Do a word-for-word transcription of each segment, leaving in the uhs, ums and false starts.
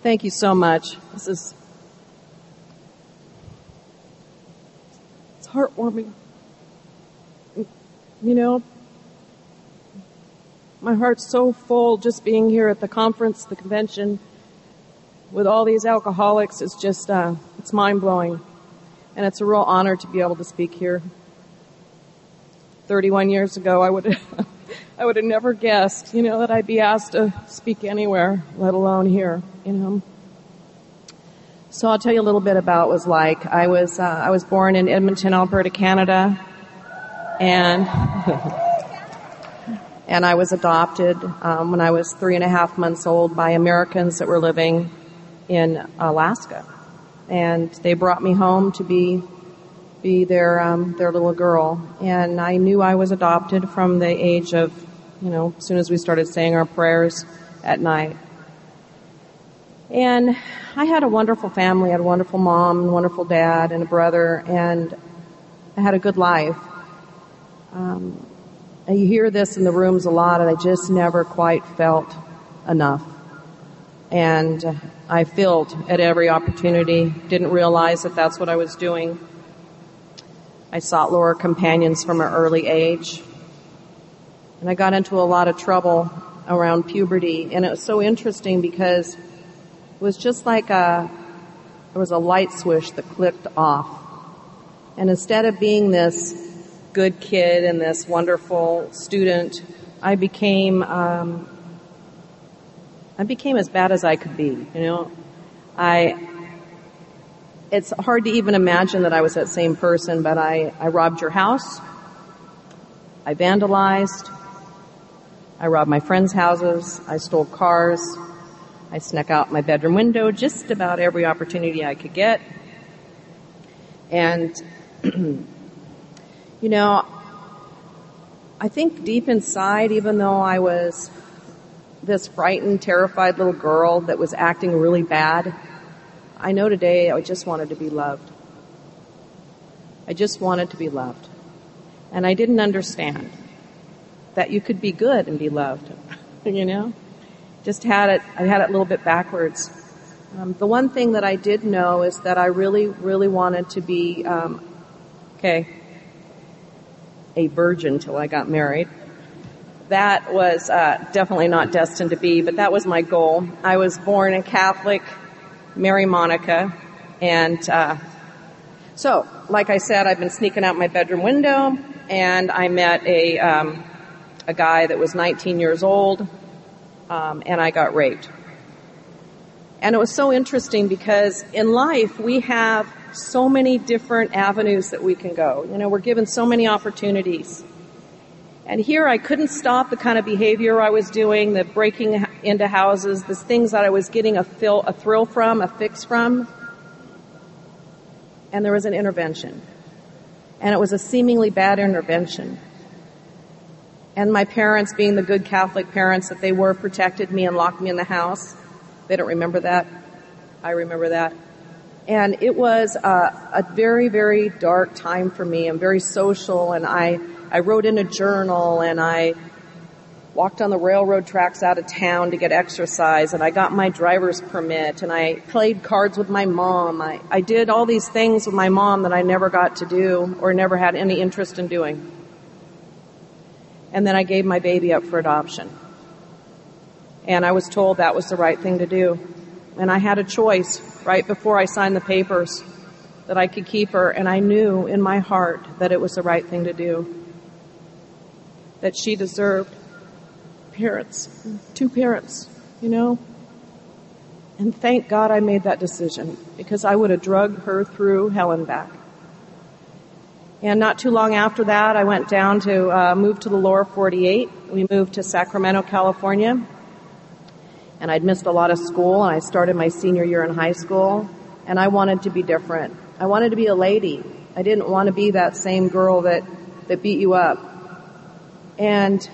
Thank you so much. This is it's heartwarming. You know, my heart's so full just being here at the conference, the convention, with all these alcoholics. It's just, uh, it's mind-blowing. And it's a real honor to be able to speak here. thirty-one years ago, I would have, I would have never guessed, you know, that I'd be asked to speak anywhere, let alone here, you know. So I'll tell you a little bit about what it was like. I was, uh, I was born in Edmonton, Alberta, Canada, and, and I was adopted, um, when I was three and a half months old by Americans that were living in Alaska. And they brought me home to be be their um, their little girl. And I knew I was adopted from the age of, you know, as soon as we started saying our prayers at night. And I had a wonderful family. I had a wonderful mom, and a wonderful dad, and a brother, and I had a good life. Um, and you hear this in the rooms a lot, and I just never quite felt enough. And I filled at every opportunity, didn't realize that that's what I was doing. I sought lower companions from an early age. And I got into a lot of trouble around puberty. And it was so interesting because it was just like a, there was a light switch that clicked off. And instead of being this good kid and this wonderful student, I became, um, I became as bad as I could be, you know. I, it's hard to even imagine that I was that same person, but I, I robbed your house. I vandalized. I robbed my friends' houses. I stole cars. I snuck out my bedroom window just about every opportunity I could get. And, you know, I think deep inside, even though I was this frightened, terrified little girl that was acting really bad, I know today I just wanted to be loved. I just wanted to be loved. And I didn't understand that you could be good and be loved, you know? Just had it, I had it a little bit backwards. Um, the one thing that I did know is that I really, really wanted to be, um, okay, a virgin till I got married. That was uh, definitely not destined to be, but that was my goal. I was born a Catholic, Mary Monica, and uh, so, like I said, I've been sneaking out my bedroom window, and I met a um, a guy that was nineteen years old, um, and I got raped. And it was so interesting because in life we have so many different avenues that we can go. You know, we're given so many opportunities. And here I couldn't stop the kind of behavior I was doing, the breaking into houses, the things that I was getting a, fill, a thrill from, a fix from. And there was an intervention. And it was a seemingly bad intervention. And my parents, being the good Catholic parents that they were, protected me and locked me in the house. They don't remember that. I remember that. And it was a, a very, very dark time for me. I'm very social, and I... I wrote in a journal, and I walked on the railroad tracks out of town to get exercise, and I got my driver's permit, and I played cards with my mom. I, I did all these things with my mom that I never got to do or never had any interest in doing. And then I gave my baby up for adoption. And I was told that was the right thing to do. And I had a choice right before I signed the papers that I could keep her, and I knew in my heart that it was the right thing to do. That she deserved parents, two parents, you know. And thank God I made that decision, because I would have drugged her through hell and back. And not too long after that, I went down to uh, move to the lower forty-eight. We moved to Sacramento, California. And I'd missed a lot of school, and I started my senior year in high school. And I wanted to be different. I wanted to be a lady. I didn't want to be that same girl that, that beat you up. And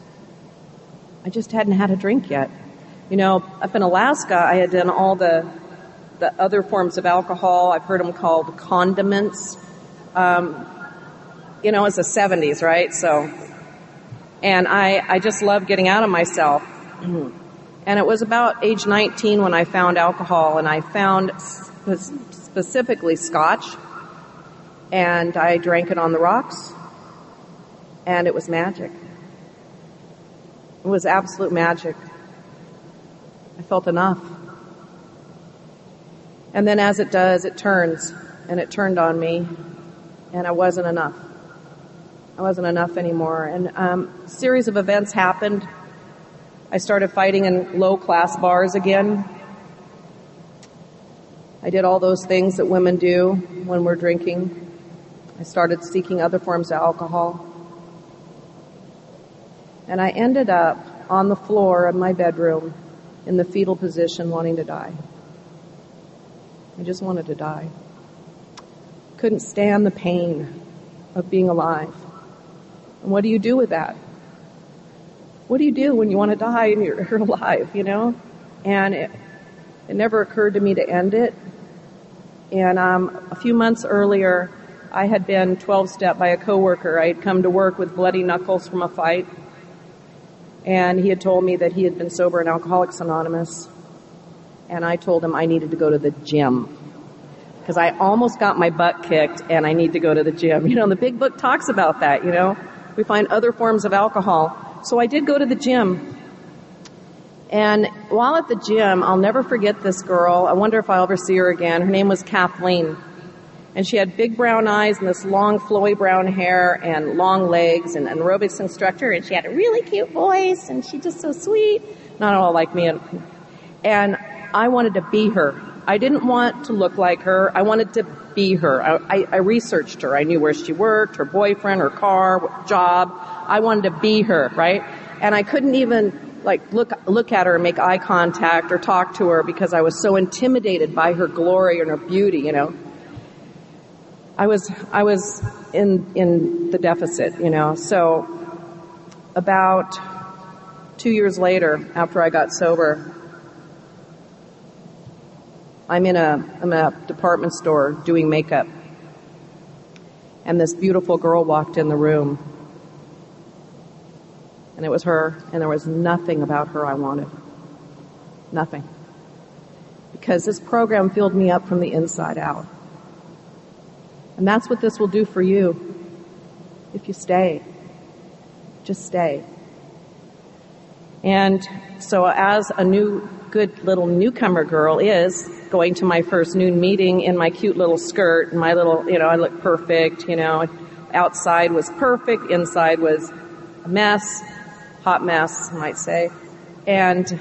I just hadn't had a drink yet. You know, up in Alaska, I had done all the the other forms of alcohol. I've heard them called condiments. Um, you know, it's the seventies, right? So, and I, I just love getting out of myself. And it was about age nineteen when I found alcohol, and I found sp- specifically scotch, and I drank it on the rocks, and it was magic. It was absolute magic. I felt enough. And then as it does, it turns, and it turned on me, and I wasn't enough. I wasn't enough anymore. And um, a series of events happened. I started fighting in low-class bars again. I did all those things that women do when we're drinking. I started seeking other forms of alcohol. And I ended up on the floor of my bedroom in the fetal position wanting to die. I just wanted to die. Couldn't stand the pain of being alive. And what do you do with that? What do you do when you want to die and you're, you're alive, you know? And it, it never occurred to me to end it. And um, a few months earlier, I had been twelve-step by a coworker. I had come to work with bloody knuckles from a fight. And he had told me that he had been sober in Alcoholics Anonymous. And I told him I needed to go to the gym. Because I almost got my butt kicked and I need to go to the gym. You know, and the big book talks about that, you know. We find other forms of alcohol. So I did go to the gym. And while at the gym, I'll never forget this girl. I wonder if I'll ever see her again. Her name was Kathleen. And she had big brown eyes and this long flowy brown hair and long legs, and an aerobics instructor. And she had a really cute voice, and she's just so sweet. Not at all like me. And I wanted to be her. I didn't want to look like her. I wanted to be her. I, I, I researched her. I knew where she worked, her boyfriend, her car, what job. I wanted to be her, right? And I couldn't even like look look at her and make eye contact or talk to her because I was so intimidated by her glory and her beauty, you know. I was I was in in the deficit, you know. So about two years later, after I got sober, I'm in a I'm in a department store doing makeup, and this beautiful girl walked in the room. And it was her, and there was nothing about her I wanted. Nothing. Because this program filled me up from the inside out. And that's what this will do for you if you stay. Just stay. And so as a new, good little newcomer girl is, going to my first noon meeting in my cute little skirt, and my little, you know, I looked perfect, you know. Outside was perfect, inside was a mess. Hot mess, I might say. And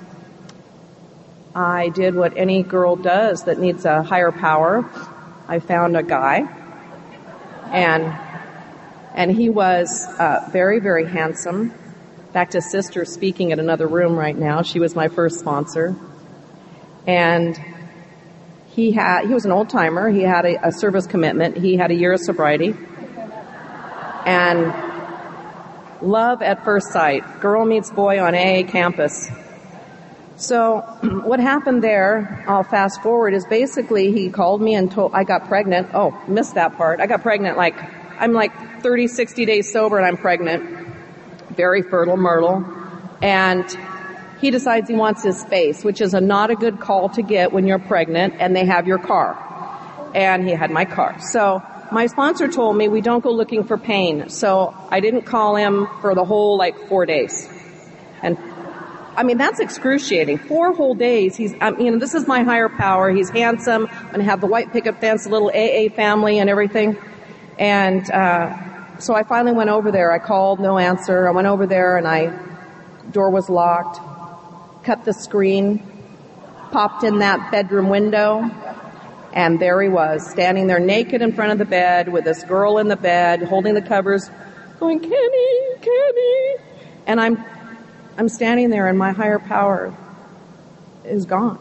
I did what any girl does that needs a higher power. I found a guy, and and he was uh, very, very handsome. In fact, his sister's speaking at another room right now. She was my first sponsor. And he had he was an old-timer. He had a, a service commitment. He had a year of sobriety. And love at first sight. Girl meets boy on A A campus. So what happened there, I'll fast forward, is basically he called me and told, I got pregnant. Oh, missed that part. I got pregnant like, I'm like thirty, sixty days sober and I'm pregnant. Very fertile myrtle. And he decides he wants his space, which is a not a good call to get when you're pregnant and they have your car. And he had my car. So my sponsor told me we don't go looking for pain, so I didn't call him for the whole, like, four days. And, I mean, that's excruciating. Four whole days. He's, um, you know, this is my higher power. He's handsome. I'm going to have the white picket fence, a little A A family and everything. And uh so I finally went over there. I called, no answer. I went over there, and I, door was locked, cut the screen, popped in that bedroom window. And there he was, standing there naked in front of the bed with this girl in the bed, holding the covers, going, Kenny, Kenny. And I'm, I'm standing there and my higher power is gone.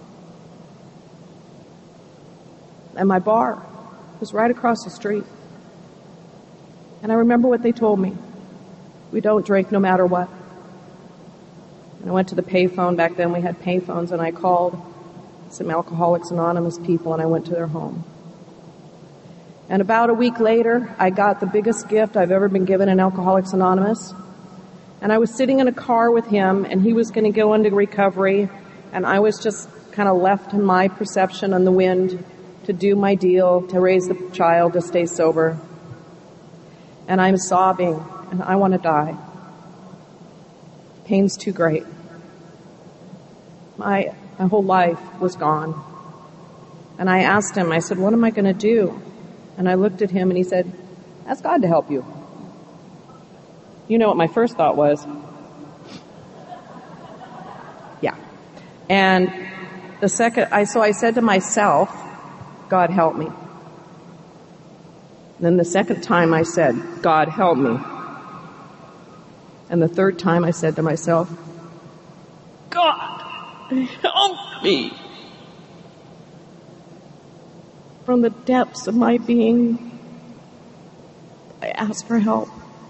And my bar was right across the street. And I remember what they told me. We don't drink no matter what. And I went to the payphone. Back then we had payphones, and I called some Alcoholics Anonymous people, and I went to their home. And about a week later, I got the biggest gift I've ever been given in Alcoholics Anonymous. And I was sitting in a car with him, and he was going to go into recovery, and I was just kind of left in my perception on the wind to do my deal, to raise the child, to stay sober. And I'm sobbing, and I want to die. Pain's too great. My, my whole life was gone. And I asked him, I said, what am I going to do? And I looked at him, and he said, ask God to help you. You know what my first thought was? Yeah. And the second, I, so I said to myself, God help me. Then the second time I said, God help me. And the third time I said to myself, God help me. From the depths of my being, I asked for help.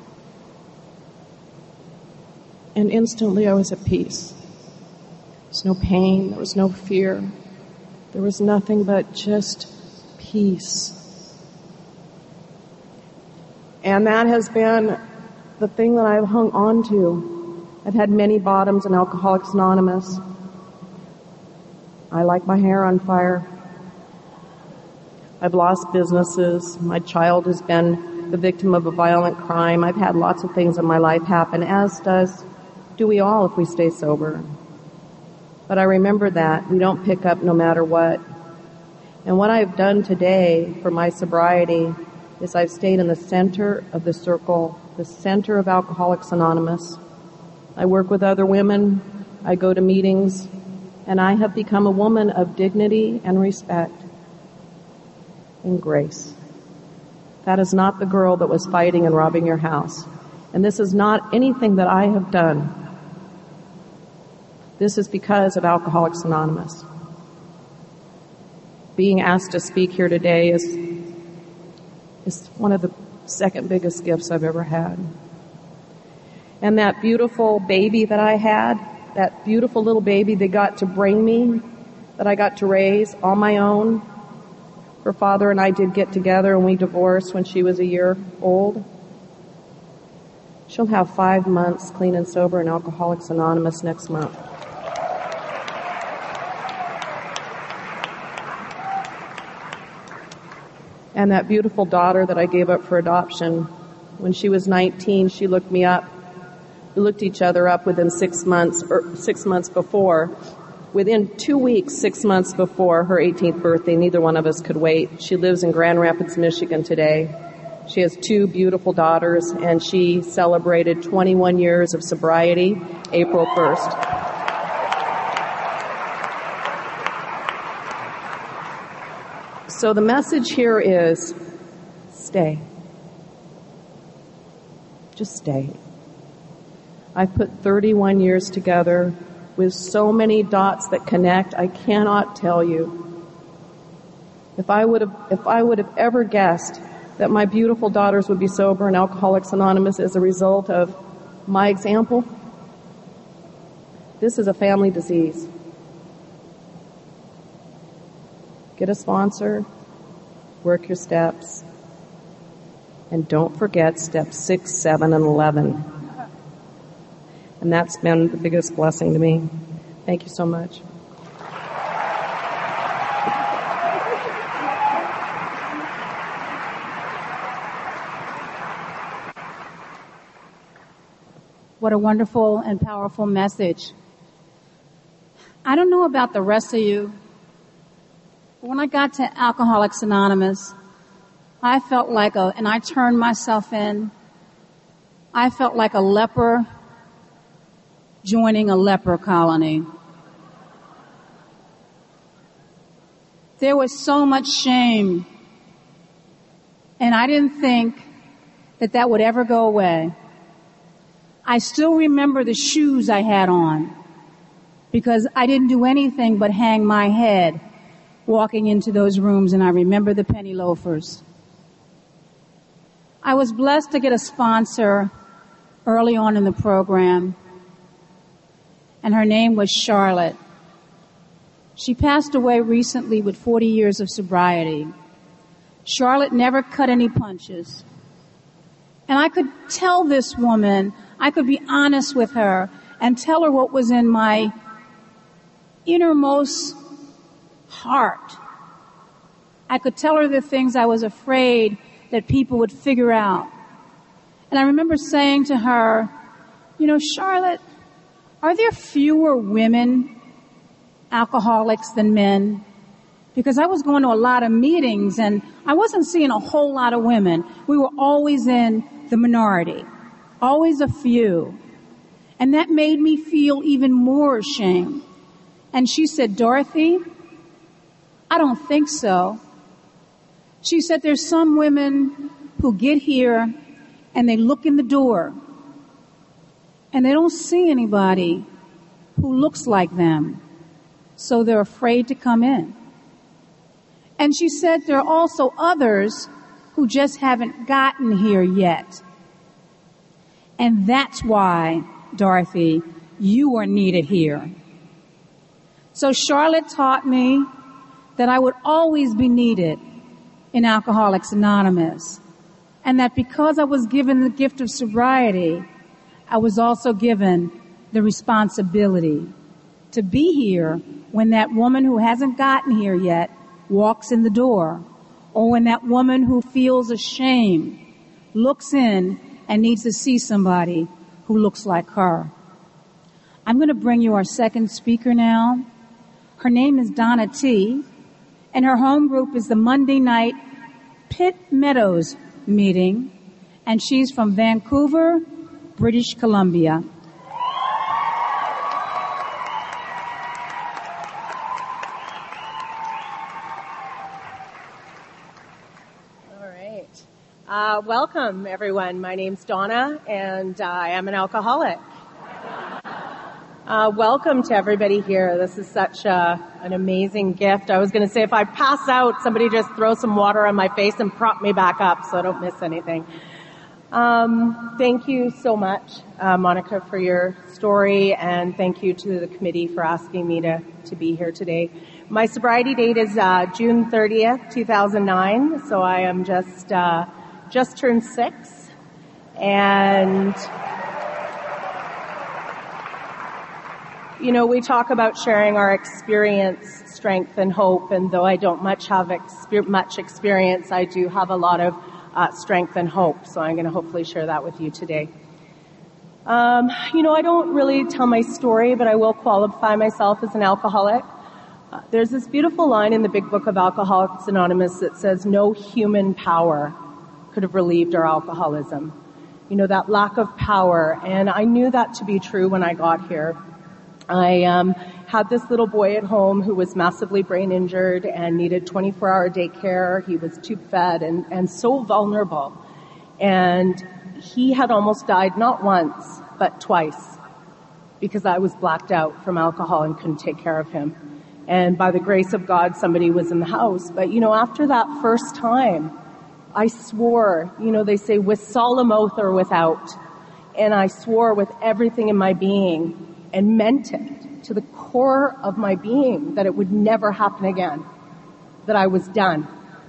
And instantly I was at peace. There was no pain, there was no fear. There was nothing but just peace. And that has been the thing that I've hung on to. I've had many bottoms in Alcoholics Anonymous. I like my hair on fire. I've lost businesses. My child has been the victim of a violent crime. I've had lots of things in my life happen, as does do we all if we stay sober. But I remember that we don't pick up no matter what. And what I've done today for my sobriety is I've stayed in the center of the circle, the center of Alcoholics Anonymous. I work with other women. I go to meetings. And I have become a woman of dignity and respect and grace. That is not the girl that was fighting and robbing your house. And this is not anything that I have done. This is because of Alcoholics Anonymous. Being asked to speak here today is, is one of the second biggest gifts I've ever had. And that beautiful baby that I had, that beautiful little baby they got to bring me, that I got to raise on my own. Her father and I did get together and we divorced when she was a year old. She'll have five months clean and sober in Alcoholics Anonymous next month. And that beautiful daughter that I gave up for adoption, when she was nineteen, she looked me up. We looked each other up within six months, or six months before. Within two weeks, six months before her eighteenth birthday, neither one of us could wait. She lives in Grand Rapids, Michigan today. She has two beautiful daughters, and she celebrated twenty-one years of sobriety April first. So the message here is, stay. Just stay. I've put thirty-one years together with so many dots that connect, I cannot tell you. If I would have, if I would have ever guessed that my beautiful daughters would be sober in Alcoholics Anonymous as a result of my example, this is a family disease. Get a sponsor, work your steps, and don't forget steps six, seven, and eleven. And that's been the biggest blessing to me. Thank you so much. What a wonderful and powerful message. I don't know about the rest of you, but when I got to Alcoholics Anonymous, I felt like a, and I turned myself in, I felt like a leper joining a leper colony. There was so much shame, and I didn't think that that would ever go away. I still remember the shoes I had on because I didn't do anything but hang my head walking into those rooms, and I remember the penny loafers. I was blessed to get a sponsor early on in the program, and her name was Charlotte. She passed away recently with forty years of sobriety. Charlotte never cut any punches. And I could tell this woman, I could be honest with her and tell her what was in my innermost heart. I could tell her the things I was afraid that people would figure out. And I remember saying to her, you know, Charlotte, are there fewer women alcoholics than men? Because I was going to a lot of meetings and I wasn't seeing a whole lot of women. We were always in the minority, always a few. And that made me feel even more ashamed. And she said, Dorothy, I don't think so. She said, there's some women who get here and they look in the door and they don't see anybody who looks like them. So they're afraid to come in. And she said there are also others who just haven't gotten here yet. And that's why, Dorothy, you are needed here. So Charlotte taught me that I would always be needed in Alcoholics Anonymous. And that because I was given the gift of sobriety, I was also given the responsibility to be here when that woman who hasn't gotten here yet walks in the door, or when that woman who feels ashamed looks in and needs to see somebody who looks like her. I'm going to bring you our second speaker now. Her name is Donna T., and her home group is the Monday night Pitt Meadows meeting, and she's from Vancouver, British Columbia. Uh, welcome, everyone. My name's Donna, and uh, I am an alcoholic. Uh, welcome to everybody here. This is such a, an amazing gift. I was going to say, if I pass out, somebody just throw some water on my face and prop me back up so I don't miss anything. Um, thank you so much, uh, Monica, for your story, and thank you to the committee for asking me to, to be here today. My sobriety date is uh, June thirtieth, two thousand nine, so I am just... Uh, just turned six, and you know, we talk about sharing our experience, strength, and hope, and though I don't much have exper- much experience, I do have a lot of uh, strength and hope, so I'm going to hopefully share that with you today. Um, you know, I don't really tell my story, but I will qualify myself as an alcoholic. Uh, there's this beautiful line in the Big Book of Alcoholics Anonymous that says, no human power could have relieved our alcoholism. You know, that lack of power. And I knew that to be true when I got here. I um, had this little boy at home who was massively brain injured and needed twenty-four hour day care. He was tube fed and, and so vulnerable. And he had almost died not once, but twice, because I was blacked out from alcohol and couldn't take care of him. And by the grace of God, somebody was in the house. But, you know, after that first time, I swore, you know, they say with solemn oath or without. And I swore with everything in my being and meant it to the core of my being that it would never happen again, that I was done.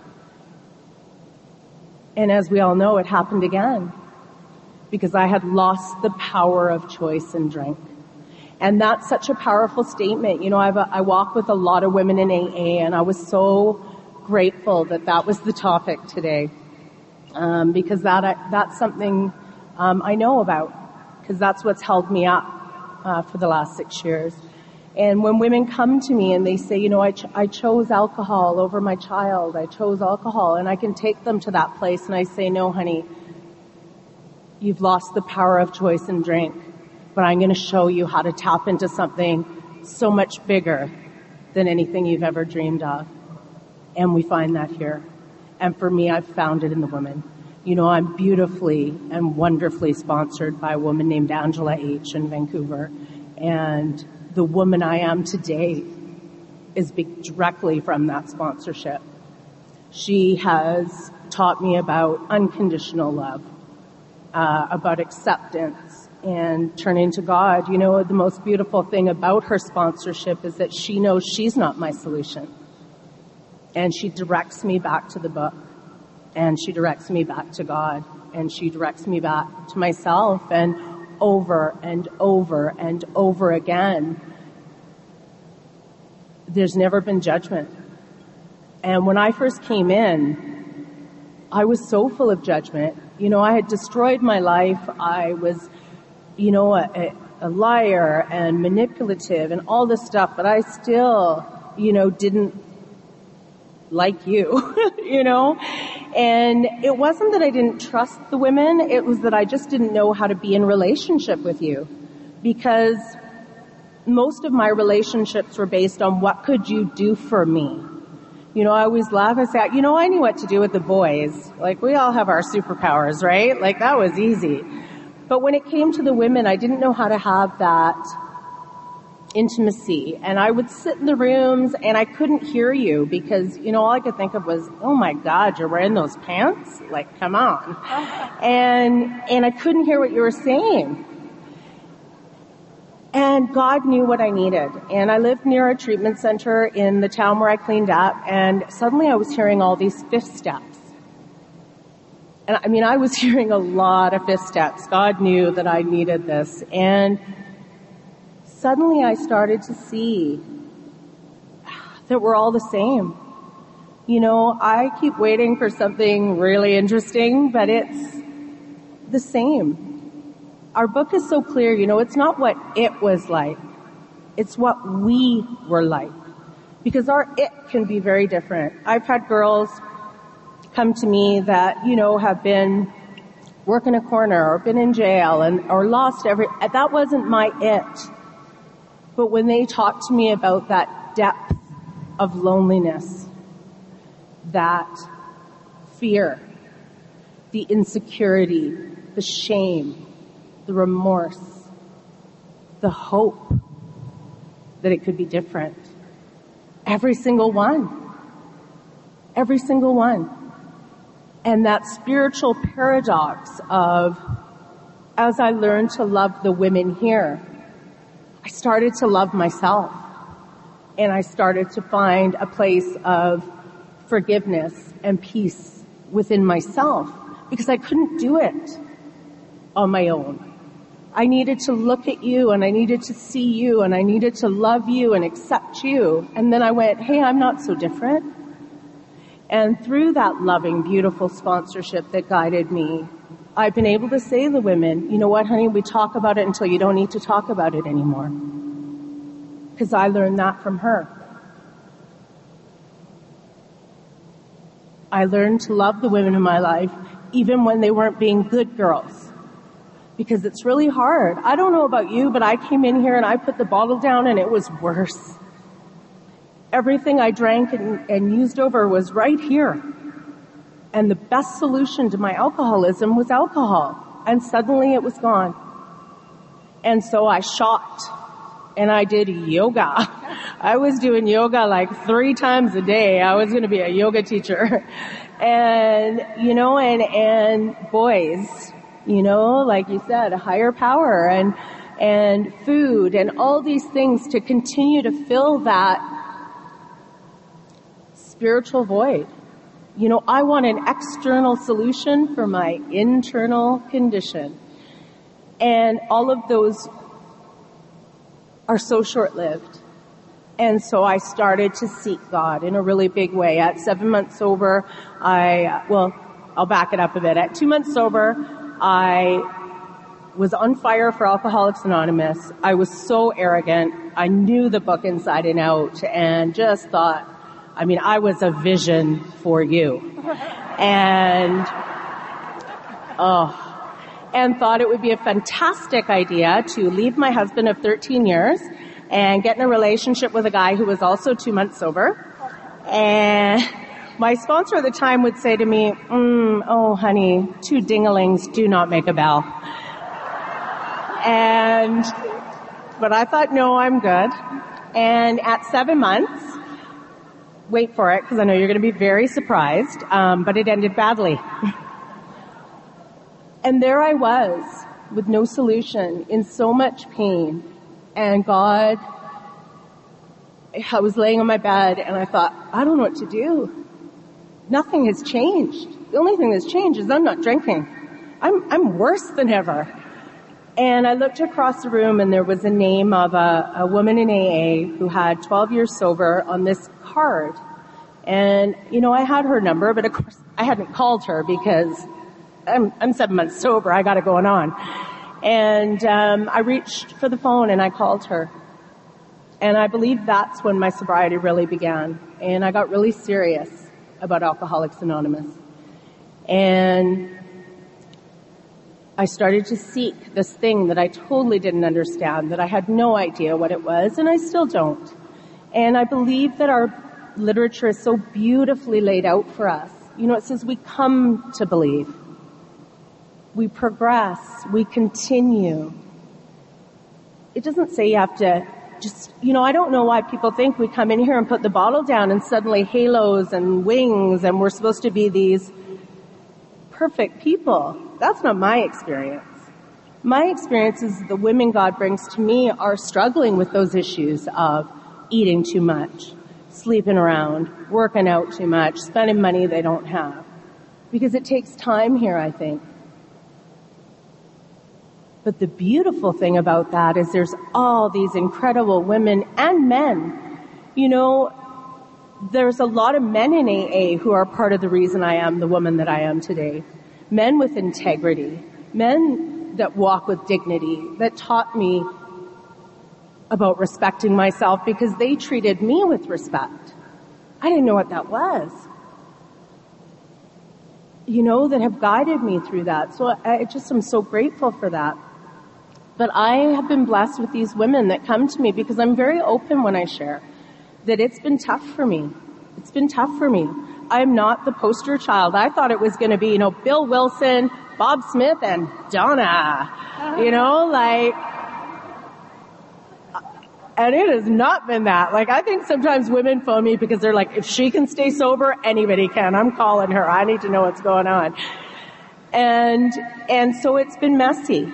And as we all know, it happened again because I had lost the power of choice and drink. And that's such a powerful statement. You know, I've, I walk with a lot of women in A A, and I was so grateful that that was the topic today, um, because that that's something um, I know about, because that's what's held me up uh, for the last six years. And when women come to me and they say, you know, I, ch- I chose alcohol over my child, I chose alcohol, and I can take them to that place, and I say, no, honey, you've lost the power of choice and drink, but I'm going to show you how to tap into something so much bigger than anything you've ever dreamed of. And we find that here. And for me, I've found it in the women. You know, I'm beautifully and wonderfully sponsored by a woman named Angela H. in Vancouver. And the woman I am today is directly from that sponsorship. She has taught me about unconditional love, uh, about acceptance, and turning to God. You know, the most beautiful thing about her sponsorship is that she knows she's not my solution. And she directs me back to the book. And she directs me back to God. and she directs me back to myself, and over and over and over again, there's never been judgment. And when I first came in, I was so full of judgment. You know, I had destroyed my life. I was, you know, a, a, a liar and manipulative and all this stuff, but I still, you know, didn't like you, you know? And it wasn't that I didn't trust the women, it was that I just didn't know how to be in relationship with you. Because most of my relationships were based on what could you do for me? You know, I always laugh and say, you know, I knew what to do with the boys. Like, we all have our superpowers, right? Like, that was easy. But when it came to the women, I didn't know how to have that intimacy. And I would sit in the rooms and I couldn't hear you because, you know, all I could think of was, oh my God, you're wearing those pants? Like, come on. And, and I couldn't hear what you were saying. And God knew what I needed. And I lived near a treatment center in the town where I cleaned up, and suddenly I was hearing all these fifth steps. And I mean, I was hearing a lot of fifth steps. God knew that I needed this. And suddenly I started to see that we're all the same. You know, I keep waiting for something really interesting, but it's the same. Our book is so clear, you know, it's not what it was like. It's what we were like. Because our it can be very different. I've had girls come to me that, you know, have been working a corner or been in jail and or lost every, that wasn't my it. But when they talk to me about that depth of loneliness, that fear, the insecurity, the shame, the remorse, the hope that it could be different. Every single one. Every single one. And that spiritual paradox of, as I learned to love the women here, I started to love myself. And I started to find a place of forgiveness and peace within myself because I couldn't do it on my own. I needed to look at you and I needed to see you and I needed to love you and accept you. And then I went, hey, I'm not so different. And through that loving, beautiful sponsorship that guided me, I've been able to say to the women, you know what, honey, we talk about it until you don't need to talk about it anymore. Because I learned that from her. I learned to love the women in my life even when they weren't being good girls. Because it's really hard. I don't know about you, but I came in here and I put the bottle down and it was worse. Everything I drank and, and used over was right here. And the best solution to my alcoholism was alcohol. And suddenly it was gone. And so I shopped and I did yoga. I was doing yoga like three times a day. I was going to be a yoga teacher. And, you know, and, and boys, you know, like you said, a higher power and, and food and all these things to continue to fill that spiritual void. You know, I want an external solution for my internal condition. And all of those are so short-lived. And so I started to seek God in a really big way. At seven months sober, I, well, I'll back it up a bit. At two months sober, I was on fire for Alcoholics Anonymous. I was so arrogant. I knew the book inside and out and just thought, I mean, I was a vision for you. And, oh, and thought it would be a fantastic idea to leave my husband of thirteen years and get in a relationship with a guy who was also two months sober. And my sponsor at the time would say to me, mm, oh, honey, two dingalings do not make a bell. And, but I thought, no, I'm good. And at seven months, wait for it, because I know you're going to be very surprised, um, but it ended badly. And there I was, with no solution, in so much pain. And God, I was laying on my bed, and I thought, I don't know what to do. Nothing has changed. The only thing that's changed is I'm not drinking. I'm, I'm worse than ever. And I looked across the room and there was a name of a, a woman in A A who had twelve years sober on this card. And, you know, I had her number, but of course I hadn't called her because I'm, I'm seven months sober. I got it going on. And, um, I reached for the phone and I called her. And I believe that's when my sobriety really began. And I got really serious about Alcoholics Anonymous. And I started to seek this thing that I totally didn't understand, that I had no idea what it was, and I still don't. And I believe that our literature is so beautifully laid out for us. You know, it says we come to believe. We progress. We continue. It doesn't say you have to just, you know, I don't know why people think we come in here and put the bottle down and suddenly halos and wings and we're supposed to be these perfect people. That's not my experience. My experience is the women God brings to me are struggling with those issues of eating too much, sleeping around, working out too much, spending money they don't have. Because it takes time here, I think. But the beautiful thing about that is there's all these incredible women and men. You know, there's a lot of men in A A who are part of the reason I am the woman that I am today. Men with integrity, men that walk with dignity, that taught me about respecting myself because they treated me with respect. I didn't know what that was. You know, that have guided me through that. So I just am so grateful for that. But I have been blessed with these women that come to me because I'm very open when I share that it's been tough for me. It's been tough for me. I'm not the poster child. I thought it was going to be, you know, Bill Wilson, Bob Smith, and Donna. You know, like, and it has not been that. Like, I think sometimes women phone me because they're like, if she can stay sober, anybody can. I'm calling her. I need to know what's going on. And, and so it's been messy.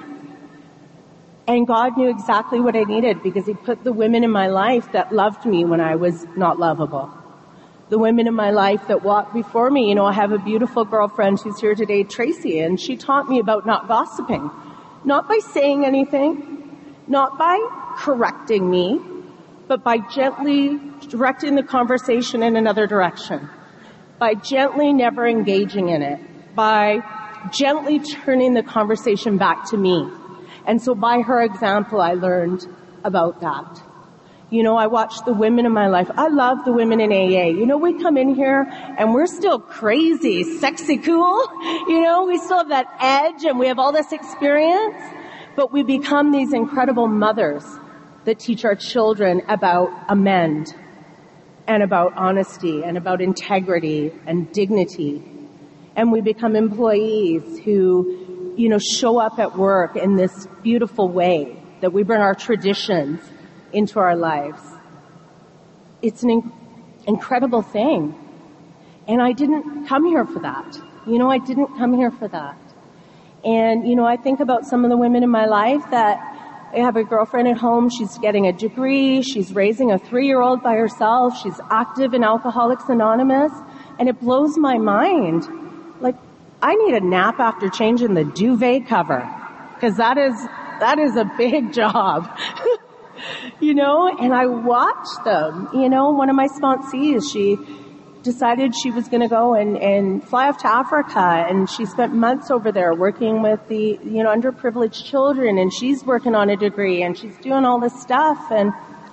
And God knew exactly what I needed because He put the women in my life that loved me when I was not lovable. The women in my life that walked before me. You know, I have a beautiful girlfriend who's here today, Tracy, and she taught me about not gossiping. Not by saying anything, not by correcting me, but by gently directing the conversation in another direction. By gently never engaging in it. By gently turning the conversation back to me. And so by her example, I learned about that. You know, I watched the women in my life. I love the women in A A. You know, we come in here and we're still crazy, sexy cool. You know, we still have that edge and we have all this experience. But we become these incredible mothers that teach our children about amend and about honesty and about integrity and dignity. And we become employees who, you know, show up at work in this beautiful way, that we bring our traditions into our lives. It's an in- incredible thing. And I didn't come here for that. You know, I didn't come here for that. And, you know, I think about some of the women in my life that I have a girlfriend at home. She's getting a degree. She's raising a three-year-old by herself. She's active in Alcoholics Anonymous. And it blows my mind. Like, I need a nap after changing the duvet cover. Because that is, that is a big job. You know, and I watched them. You know, one of my sponsees, she decided she was going to go and, and fly off to Africa, and she spent months over there working with the, you know, underprivileged children, and she's working on a degree, and she's doing all this stuff, and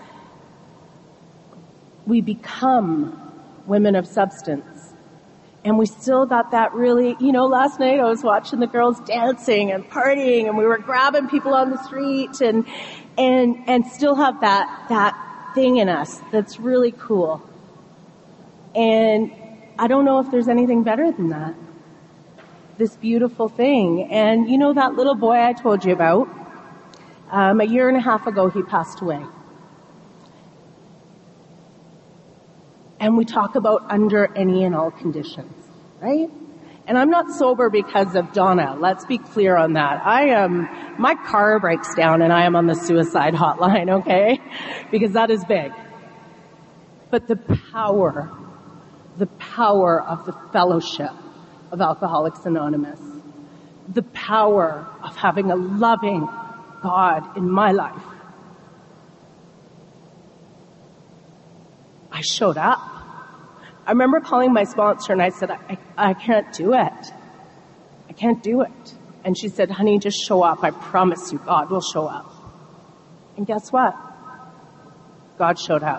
we become women of substance. And we still got that really, you know, last night I was watching the girls dancing and partying, and we were grabbing people on the street, and and and still have that that thing in us that's really cool. And I don't know if there's anything better than that. This beautiful thing. And you know that little boy I told you about? Um, a year and a half ago he passed away. And we talk about under any and all conditions, right? And I'm not sober because of Donna. Let's be clear on that. I am, my car breaks down and I am on the suicide hotline, okay? Because that is big. But the power, the power of the fellowship of Alcoholics Anonymous, the power of having a loving God in my life, I showed up. I remember calling my sponsor and I said, I, I can't do it. I can't do it. And she said, honey, just show up. I promise you, God will show up. And guess what? God showed up.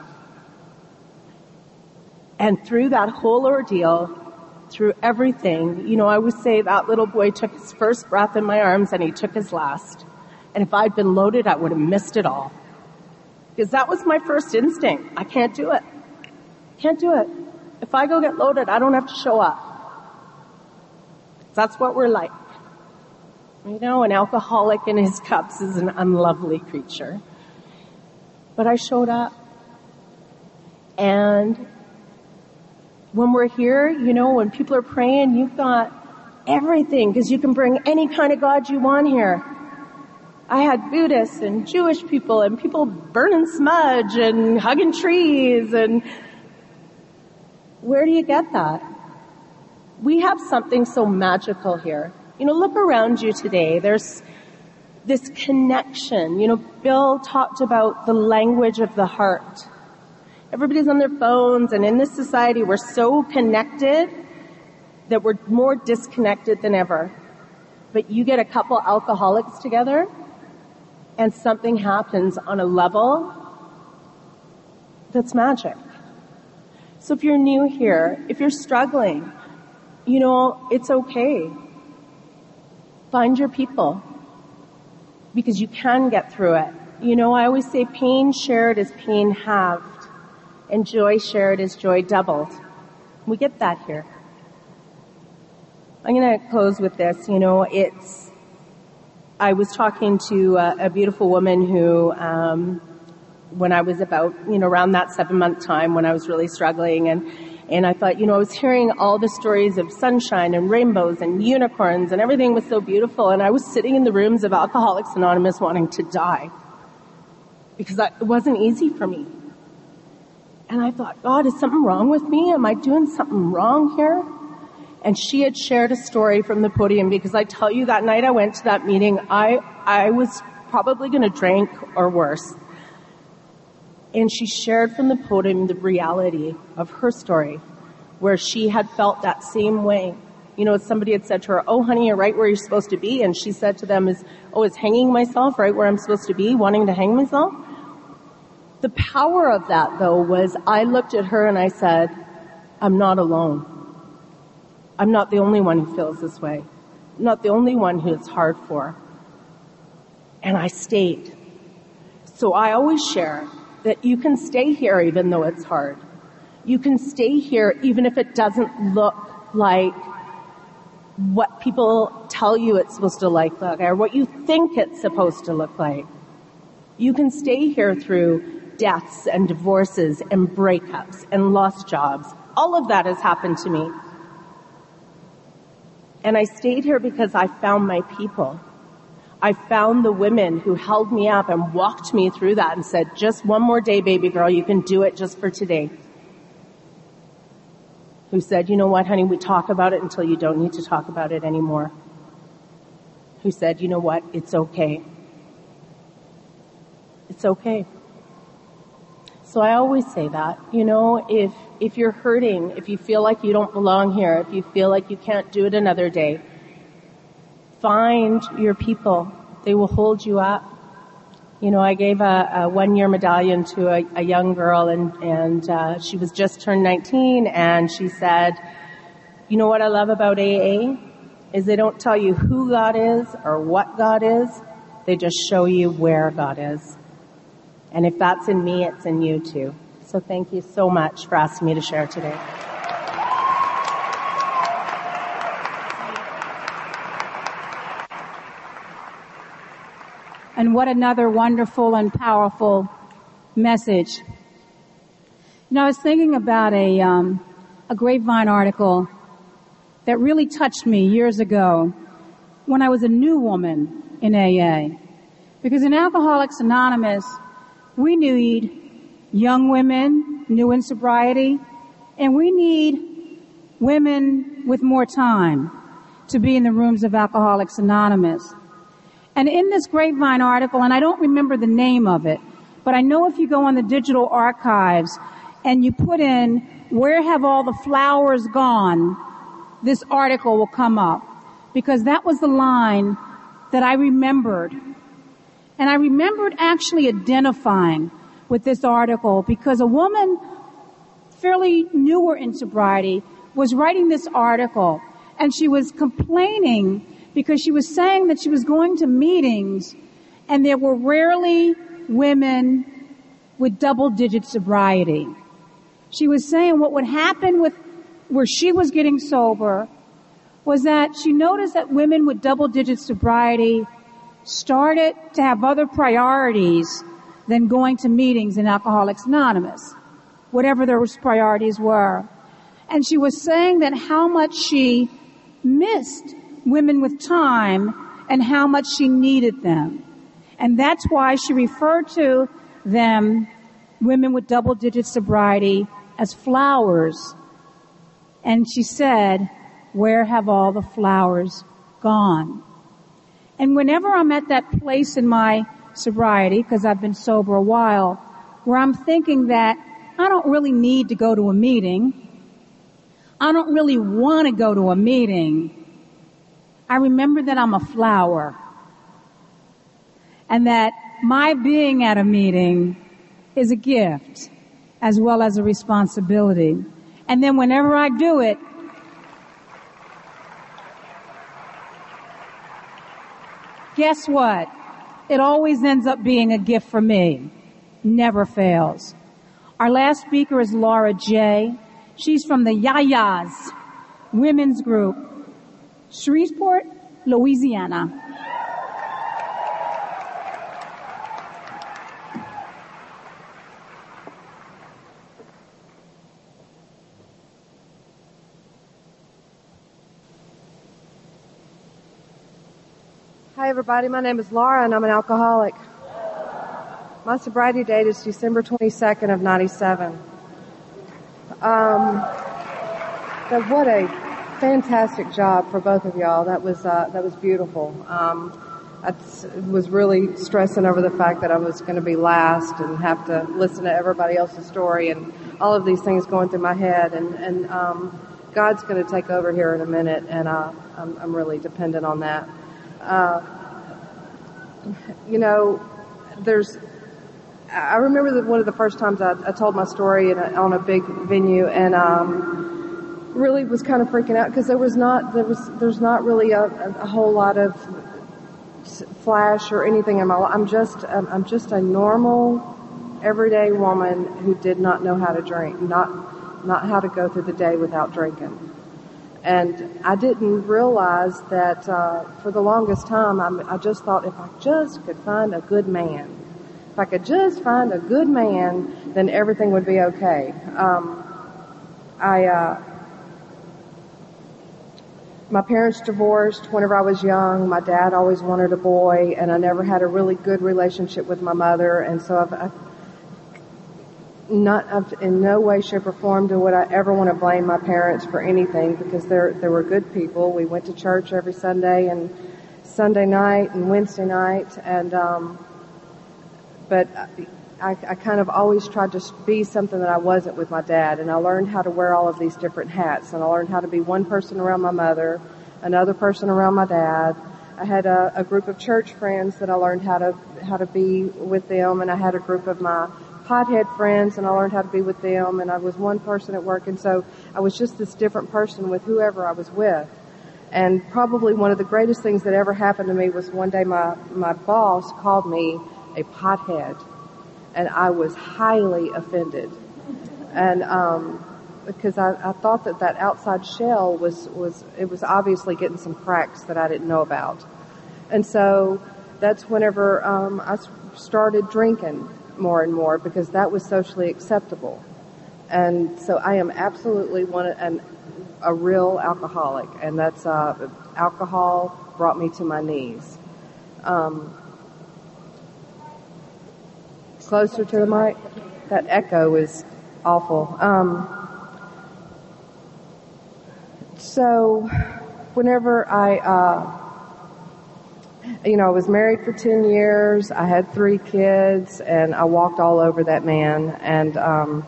And through that whole ordeal, through everything, you know, I would say that little boy took his first breath in my arms and he took his last. And if I'd been loaded, I would have missed it all. Because that was my first instinct. I can't do it. Can't do it. If I go get loaded, I don't have to show up. That's what we're like. You know, an alcoholic in his cups is an unlovely creature. But I showed up. And when we're here, you know, when people are praying, you've got everything, because you can bring any kind of God you want here. I had Buddhists and Jewish people and people burning smudge and hugging trees. And where do you get that? We have something so magical here. You know, look around you today. There's this connection. You know, Bill talked about the language of the heart. Everybody's on their phones, and in this society, we're so connected that we're more disconnected than ever. But you get a couple alcoholics together, and something happens on a level that's magic. So if you're new here, if you're struggling, you know, it's okay. Find your people, because you can get through it. You know, I always say pain shared is pain halved, and joy shared is joy doubled. We get that here. I'm going to close with this. You know, it's, I was talking to a, a beautiful woman who, um, when I was about, you know, around that seven month time when I was really struggling, and And I thought, you know, I was hearing all the stories of sunshine and rainbows and unicorns, and everything was so beautiful. And I was sitting in the rooms of Alcoholics Anonymous wanting to die, because I, it wasn't easy for me. And I thought, God, is something wrong with me? Am I doing something wrong here? And she had shared a story from the podium, because I tell you, that night I went to that meeting, I, I was probably going to drink or worse. And she shared from the podium the reality of her story, where she had felt that same way. You know, somebody had said to her, oh, honey, you're right where you're supposed to be. And she said to them, is, oh, is hanging myself right where I'm supposed to be, wanting to hang myself? The power of that, though, was I looked at her and I said, I'm not alone. I'm not the only one who feels this way. I'm not the only one who it's hard for. And I stayed. So I always share that you can stay here even though it's hard. You can stay here even if it doesn't look like what people tell you it's supposed to look like, or what you think it's supposed to look like. You can stay here through deaths and divorces and breakups and lost jobs. All of that has happened to me. And I stayed here because I found my people. I found the women who held me up and walked me through that and said, just one more day, baby girl, you can do it just for today. Who said, you know what, honey, we talk about it until you don't need to talk about it anymore. Who said, you know what, it's okay. It's okay. So I always say that, you know, if, if you're hurting, if you feel like you don't belong here, if you feel like you can't do it another day, find your people. They will hold you up. You know, I gave a, a one-year medallion to a, a young girl, and, and uh, she was just turned nineteen, and she said, you know what I love about A A? Is they don't tell you who God is or what God is. They just show you where God is. And if that's in me, it's in you too. So thank you so much for asking me to share today. And what another wonderful and powerful message. You know, I was thinking about a, um, a Grapevine article that really touched me years ago when I was a new woman in A A. Because in Alcoholics Anonymous, we need young women, new in sobriety, and we need women with more time. to be in the rooms of Alcoholics Anonymous. And in this Grapevine article, and I don't remember the name of it, but I know if you go on the digital archives and you put in, where have all the flowers gone, this article will come up. Because that was the line that I remembered. And I remembered actually identifying with this article because a woman fairly newer in sobriety was writing this article, and she was complaining because she was saying that she was going to meetings and there were rarely women with double-digit sobriety. She was saying what would happen with where she was getting sober was that she noticed that women with double-digit sobriety started to have other priorities than going to meetings in Alcoholics Anonymous, whatever those priorities were. And she was saying that how much she missed women with time and how much she needed them. And that's why she referred to them, women with double-digit sobriety, as flowers. And she said, where have all the flowers gone? And whenever I'm at that place in my sobriety, because I've been sober a while, where I'm thinking that I don't really need to go to a meeting, I don't really want to go to a meeting, I remember that I'm a flower. And that my being at a meeting is a gift as well as a responsibility. And then whenever I do it, guess what? It always ends up being a gift for me. Never fails. Our last speaker is Laura J. She's from the Yayas Women's Group, Shreveport, Louisiana. Hi everybody, my name is Laura and I'm an alcoholic. My sobriety date is December twenty-second of ninety-seven. Um, so what a fantastic job for both of y'all. That was, uh, that was beautiful. Um, I was really stressing over the fact that I was going to be last and have to listen to everybody else's story and all of these things going through my head. And, and um, God's going to take over here in a minute, and uh, I'm, I'm really dependent on that. Uh, you know, there's, I remember that one of the first times I, I told my story in a, on a big venue, and um, really was kind of freaking out because there was not, there was, there's not really a, a whole lot of flash or anything in my life. I'm just, I'm, I'm just a normal, everyday woman who did not know how to drink, not, not how to go through the day without drinking. And I didn't realize that uh, for the longest time, I'm, I just thought if I just could find a good man, if I could just find a good man, then everything would be okay. Um, I, uh, my parents divorced whenever I was young. My dad always wanted a boy, and I never had a really good relationship with my mother, and so I've, I've Not I've, in no way, shape, or form do would I ever want to blame my parents for anything, because they're they were good people. We went to church every Sunday and Sunday night and Wednesday night, and um, but I, I kind of always tried to be something that I wasn't with my dad, and I learned how to wear all of these different hats, and I learned how to be one person around my mother, another person around my dad. I had a, a group of church friends that I learned how to how to be with them, and I had a group of my pothead friends, and I learned how to be with them, and I was one person at work, and so I was just this different person with whoever I was with. And probably one of the greatest things that ever happened to me was one day my, my boss called me a pothead, and I was highly offended. And, um, because I, I thought that that outside shell was, was, it was obviously getting some cracks that I didn't know about. And so that's whenever, um, I started drinking more and more, because that was socially acceptable. And so I am absolutely one an, a real alcoholic, and that's uh, alcohol brought me to my knees. Um, closer to the mic. That echo is awful. Um, so whenever I, uh, you know, I was married for ten years, I had three kids, and I walked all over that man, and, um,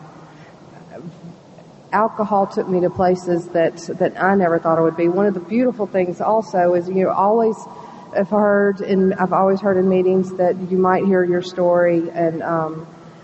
alcohol took me to places that, that I never thought I would be. One of the beautiful things also is, you know, always have heard in, I've always heard in meetings that you might hear your story and, um,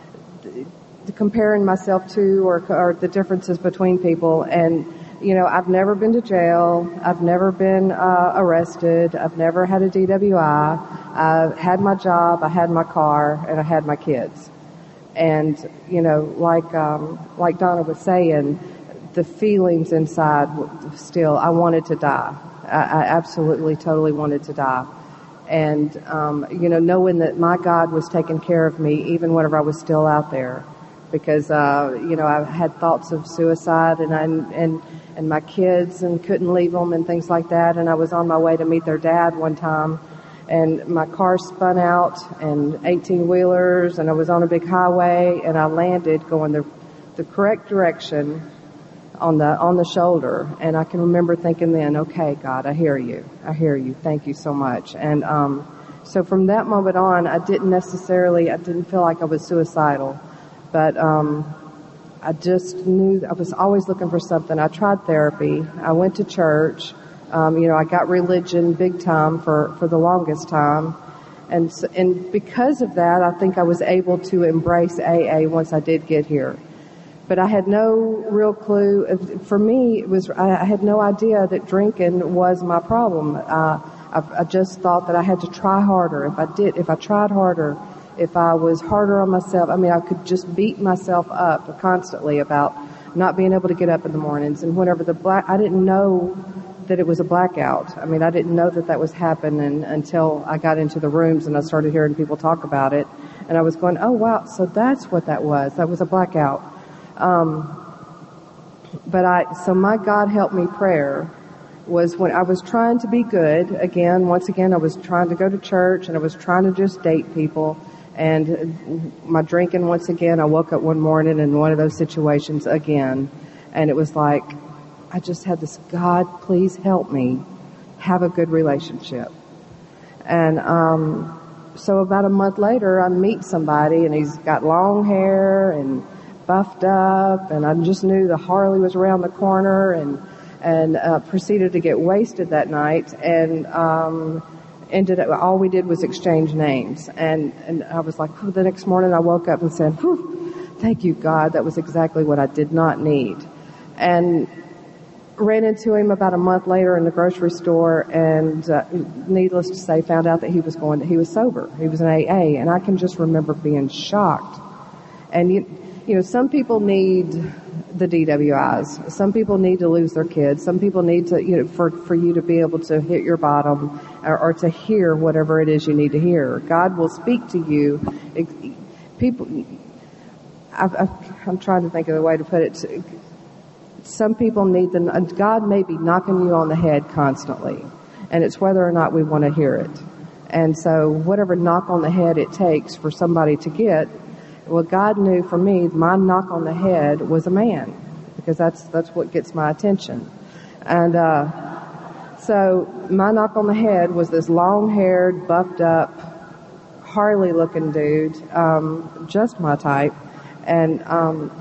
comparing myself to or, or the differences between people. And, you know, I've never been to jail. I've never been uh, arrested. I've never had a D W I. I had my job. I had my car, and I had my kids. And, you know, like um, like Donna was saying, the feelings inside still, I wanted to die. I, I absolutely, totally wanted to die. And, um, you know, knowing that my God was taking care of me even whenever I was still out there. Because, uh, you know, I had thoughts of suicide and, I, and, and my kids and couldn't leave them and things like that. And I was on my way to meet their dad one time, and my car spun out and eighteen wheelers, and I was on a big highway, and I landed going the, the correct direction on the, on the shoulder. And I can remember thinking then, okay, God, I hear you. I hear you. Thank you so much. And, um, so from that moment on, I didn't necessarily, I didn't feel like I was suicidal. But um, I just knew I was always looking for something. I tried therapy. I went to church. Um, you know, I got religion big time for, for the longest time. And, so, and because of that, I think I was able to embrace A A once I did get here. But I had no real clue. For me, it was I had no idea that drinking was my problem. Uh, I, I just thought that I had to try harder. If I did, if I tried harder, if I was harder on myself, I mean, I could just beat myself up constantly about not being able to get up in the mornings. And whenever the black, I didn't know that it was a blackout. I mean, I didn't know that that was happening until I got into the rooms and I started hearing people talk about it. And I was going, oh, wow, so that's what that was. That was a blackout. Um, but I, so my God help me prayer was when I was trying to be good. Again, once again, I was trying to go to church and I was trying to just date people. And my drinking, once again, I woke up one morning in one of those situations again. And it was like, I just had this, God, please help me have a good relationship. And, um, so about a month later, I meet somebody and he's got long hair and buffed up, and I just knew the Harley was around the corner, and, and, uh, proceeded to get wasted that night. And, um, ended up, all we did was exchange names. And, and I was like, oh, the next morning I woke up and said, whew, thank you, God. That was exactly what I did not need. And ran into him about a month later in the grocery store, and uh, needless to say, found out that he was going, he was sober. He was in A A, and I can just remember being shocked. And you, you know, some people need the D W Is. Some people need to lose their kids. Some people need to, you know, for, for you to be able to hit your bottom or, or to hear whatever it is you need to hear. God will speak to you. It, people, I've, I've, I'm trying to think of the way to put it. Some people need the, God may be knocking you on the head constantly, and it's whether or not we want to hear it. And so whatever knock on the head it takes for somebody to get, well, God knew for me, my knock on the head was a man, because that's, that's what gets my attention. And, uh, so my knock on the head was this long-haired, buffed up, Harley-looking dude, um, just my type, and, um,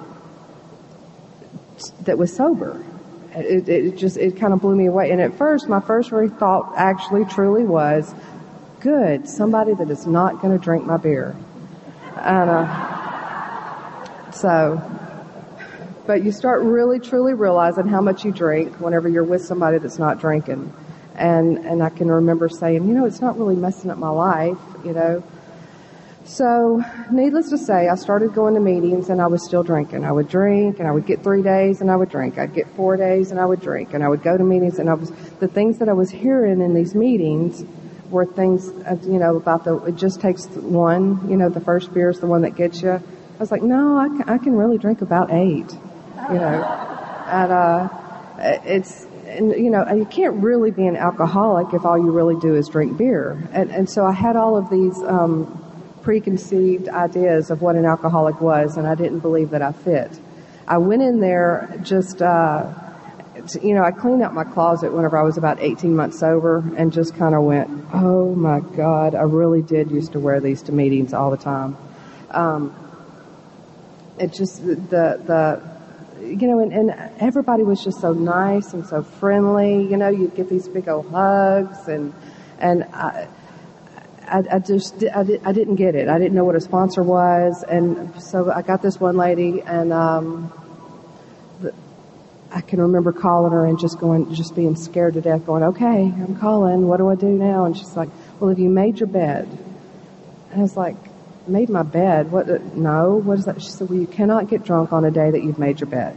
that was sober. It, it just, it kind of blew me away. And at first, my first thought actually truly was, good, somebody that is not going to drink my beer. And, uh, so, but you start really truly realizing how much you drink whenever you're with somebody that's not drinking. And, and I can remember saying, you know, it's not really messing up my life, you know. So, needless to say, I started going to meetings and I was still drinking. I would drink and I would get three days and I would drink. I'd get four days and I would drink. And I would go to meetings and I was, the things that I was hearing in these meetings were things, you know, about the, it just takes one, you know, the first beer is the one that gets you. I was like, no, I can, I can really drink about eight, you know. And, uh, it's, and, you know, you can't really be an alcoholic if all you really do is drink beer. And, and so I had all of these, um, preconceived ideas of what an alcoholic was, and I didn't believe that I fit. I went in there just uh you know, I cleaned out my closet whenever I was about eighteen months sober and just kind of went, oh my God, I really did used to wear these to meetings all the time. Um, it just, the, the, you know, and, and everybody was just so nice and so friendly. You know, you'd get these big old hugs and, and I, I, I just, I, I didn't get it. I didn't know what a sponsor was. And so I got this one lady and, um, I can remember calling her and just going, just being scared to death, going, okay, I'm calling. What do I do now? And she's like, well, have you made your bed? And I was like, made my bed? What? Uh, no. What is that? She said, well, you cannot get drunk on a day that you've made your bed.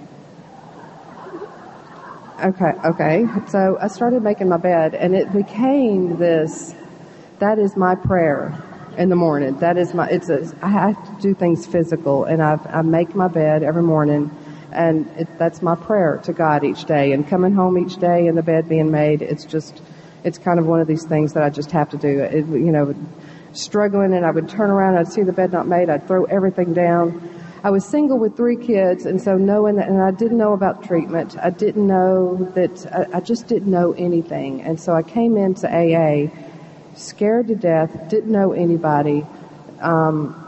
Okay, okay. So I started making my bed, and it became this, that is my prayer in the morning. That is my, it's a, I have to do things physical, and I I make my bed every morning. And it, that's my prayer to God each day. And coming home each day and the bed being made, it's just, it's kind of one of these things that I just have to do. It, you know, struggling, and I would turn around, I'd see the bed not made, I'd throw everything down. I was single with three kids, and so knowing that, and I didn't know about treatment. I didn't know that, I, I just didn't know anything. And so I came into A A scared to death, didn't know anybody, um,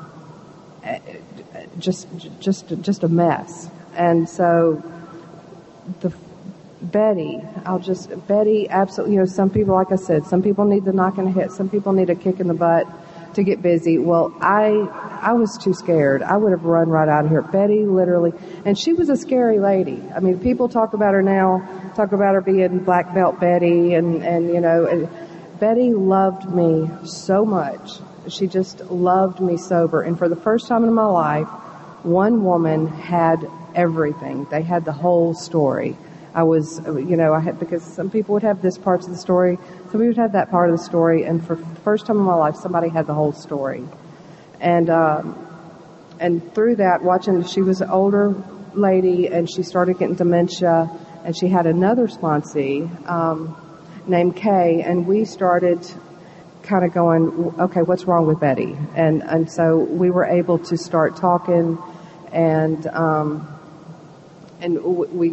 just, just, just a mess. And so the Betty, I'll just, Betty, absolutely, you know, some people, like I said, some people need the knock in the head, some people need a kick in the butt to get busy. Well, I, I was too scared. I would have run right out of here. Betty literally, and she was a scary lady. I mean, people talk about her now, talk about her being black belt Betty, and, and, you know, and Betty loved me so much. She just loved me sober. And for the first time in my life, one woman had everything. They had the whole story. I was, you know, I had, because some people would have this part of the story, some people would have that part of the story, and for the first time in my life, somebody had the whole story. And, um, and through that, watching, she was an older lady, and she started getting dementia, and she had another sponsee, um, named Kay, and we started kind of going, okay, what's wrong with Betty? And, and so we were able to start talking, and, um, and we,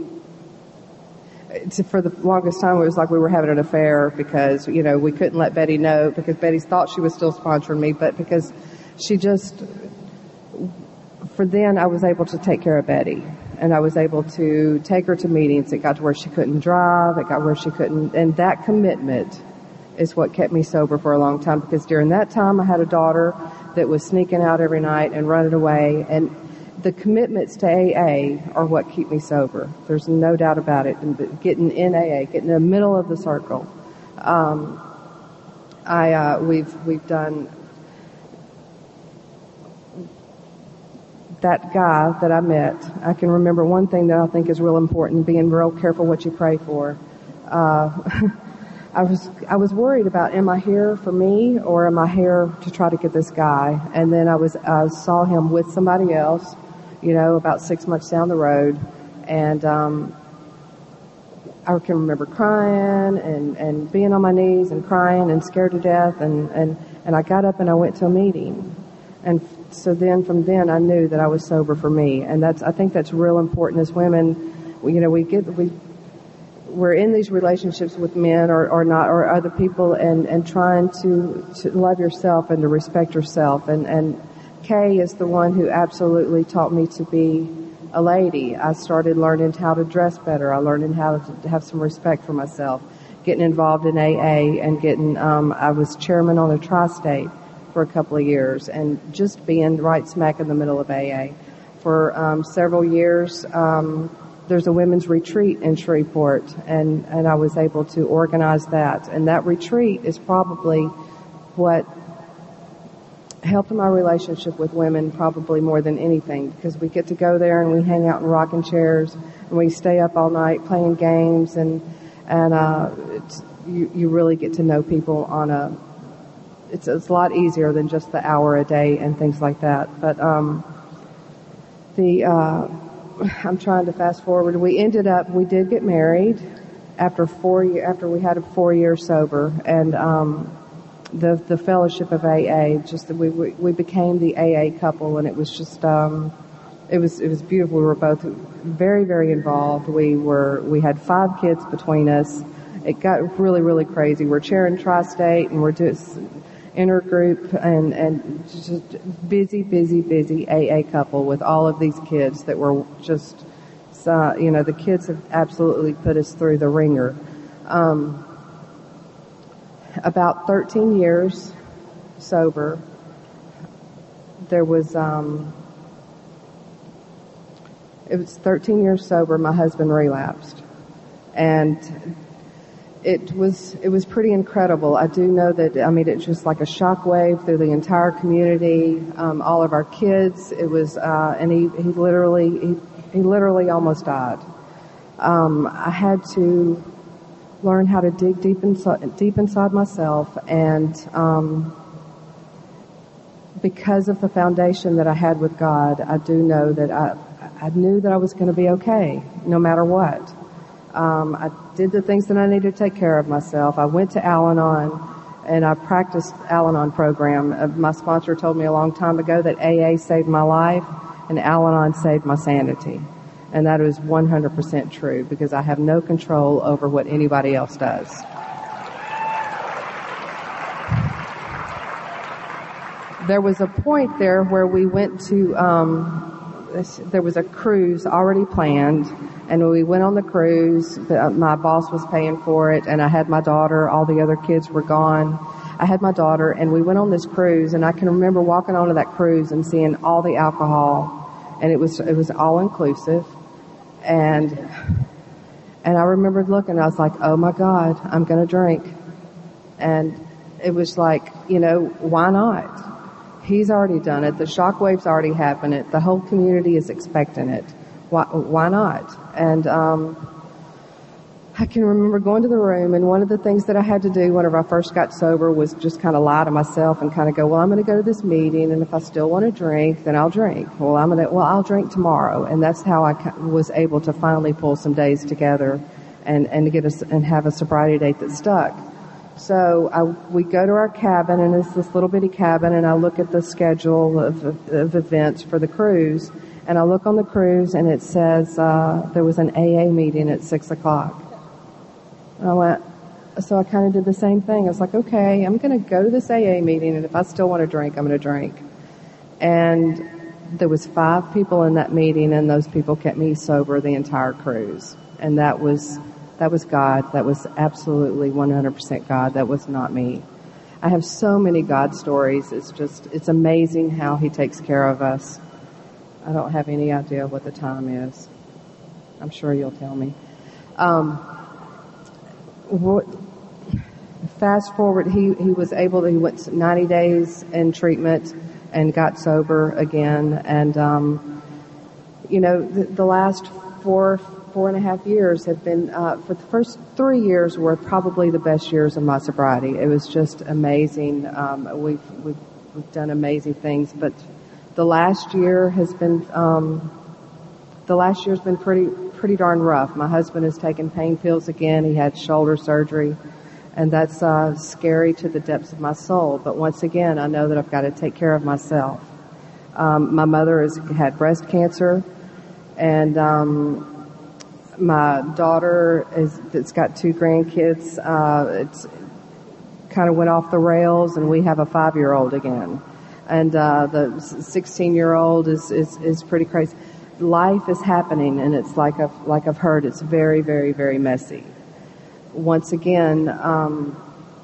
for the longest time, it was like we were having an affair because, you know, we couldn't let Betty know because Betty thought she was still sponsoring me, but because she just, for then I was able to take care of Betty, and I was able to take her to meetings. It got to where she couldn't drive. It got where she couldn't, and that commitment is what kept me sober for a long time, because during that time I had a daughter that was sneaking out every night and running away, and the commitments to A A are what keep me sober. There's no doubt about it. And getting in A A, getting in the middle of the circle. Um, I uh, we've we've done that guy that I met. I can remember one thing that I think is real important: being real careful what you pray for. Uh, I was I was worried about, am I here for me or am I here to try to get this guy? And then I was I saw him with somebody else, you know, about six months down the road, and um, I can remember crying and, and being on my knees and crying and scared to death, and, and, and I got up and I went to a meeting, and so then from then I knew that I was sober for me, and that's I think that's real important as women. We, you know, we get we we're in these relationships with men or, or not or other people, and, and trying to, to love yourself and to respect yourself, and and. Kay is the one who absolutely taught me to be a lady. I started learning how to dress better. I learned how to have some respect for myself. Getting involved in A A and getting, um, I was chairman on a tri-state for a couple of years, and just being right smack in the middle of A A. For um, several years, um, there's a women's retreat in Shreveport, and, and I was able to organize that. And that retreat is probably what helped my relationship with women probably more than anything, because we get to go there and we hang out in rocking chairs and we stay up all night playing games, and and uh it's, you you really get to know people on a it's it's a lot easier than just the hour a day and things like that. But um the uh I'm trying to fast forward. We ended up we did get married after four year after we had a four years sober, and um the the fellowship of A A, just that we we became the A A couple, and it was just um it was it was beautiful. We were both very, very involved. We were we had five kids between us. It got really, really crazy. We're chairing Tri-State, and we're doing intergroup, and and just busy, busy, busy A A couple with all of these kids that were just, uh, you know, the kids have absolutely put us through the ringer. Um, about thirteen years sober, there was. Um, It was thirteen years sober. My husband relapsed, and it was it was pretty incredible. I do know that, I mean, it's just like a shockwave through the entire community. Um, all of our kids. It was, uh, and he he literally he, he literally almost died. Um, I had to learn how to dig deep inside deep inside myself, and um, because of the foundation that I had with God, I do know that I. I knew that I was going to be okay, no matter what. Um, I did the things that I needed to take care of myself. I went to Al-Anon, and I practiced Al-Anon program. Uh, my sponsor told me a long time ago that A A saved my life, and Al-Anon saved my sanity. And that is one hundred percent true, because I have no control over what anybody else does. There was a point there where we went to... Um, There was a cruise already planned, and when we went on the cruise, my boss was paying for it, and I had my daughter. All the other kids were gone. I had my daughter, and we went on this cruise, and I can remember walking onto that cruise and seeing all the alcohol, and it was it was all inclusive, and and I remembered looking, I was like, oh my God, I'm going to drink, and it was like, you know, why not? He's already done it. The shockwave's already happened. It. The whole community is expecting it. Why, why not? And um, I can remember going to the room, and one of the things that I had to do whenever I first got sober was just kind of lie to myself and kind of go, well, I'm going to go to this meeting, and if I still want to drink, then I'll drink. Well, I'm going to, well, I'll drink tomorrow. And that's how I was able to finally pull some days together and, and get a, and have a sobriety date that stuck. So I, we go to our cabin, and it's this little bitty cabin, and I look at the schedule of, of, of events for the cruise, and I look on the cruise, and it says uh, there was an A A meeting at six o'clock. And I went, so I kind of did the same thing. I was like, okay, I'm going to go to this A A meeting, and if I still want to drink, I'm going to drink. And there was five people in that meeting, and those people kept me sober the entire cruise, and that was... That was God. That was absolutely one hundred percent God. That was not me. I have so many God stories. It's just, it's amazing how He takes care of us. I don't have any idea what the time is. I'm sure you'll tell me. Um, what, fast forward, he, he was able to, he went ninety days in treatment and got sober again. And, um, you know, the, the last four four and a half years have been, uh, for the first three years were probably the best years of my sobriety. It was just amazing. Um, we've, we've, we've done amazing things, but the last year has been, um, the last year's been pretty, pretty darn rough. My husband has taken pain pills again. He had shoulder surgery, and that's, uh, scary to the depths of my soul. But once again, I know that I've got to take care of myself. Um, my mother has had breast cancer, and, um, my daughter is, that's got two grandkids, uh, it's kind of went off the rails, and we have a five-year-old again. And, uh, the sixteen-year-old is, is, is pretty crazy. Life is happening, and it's like I've, like I've heard, it's very, very, very messy. Once again, um,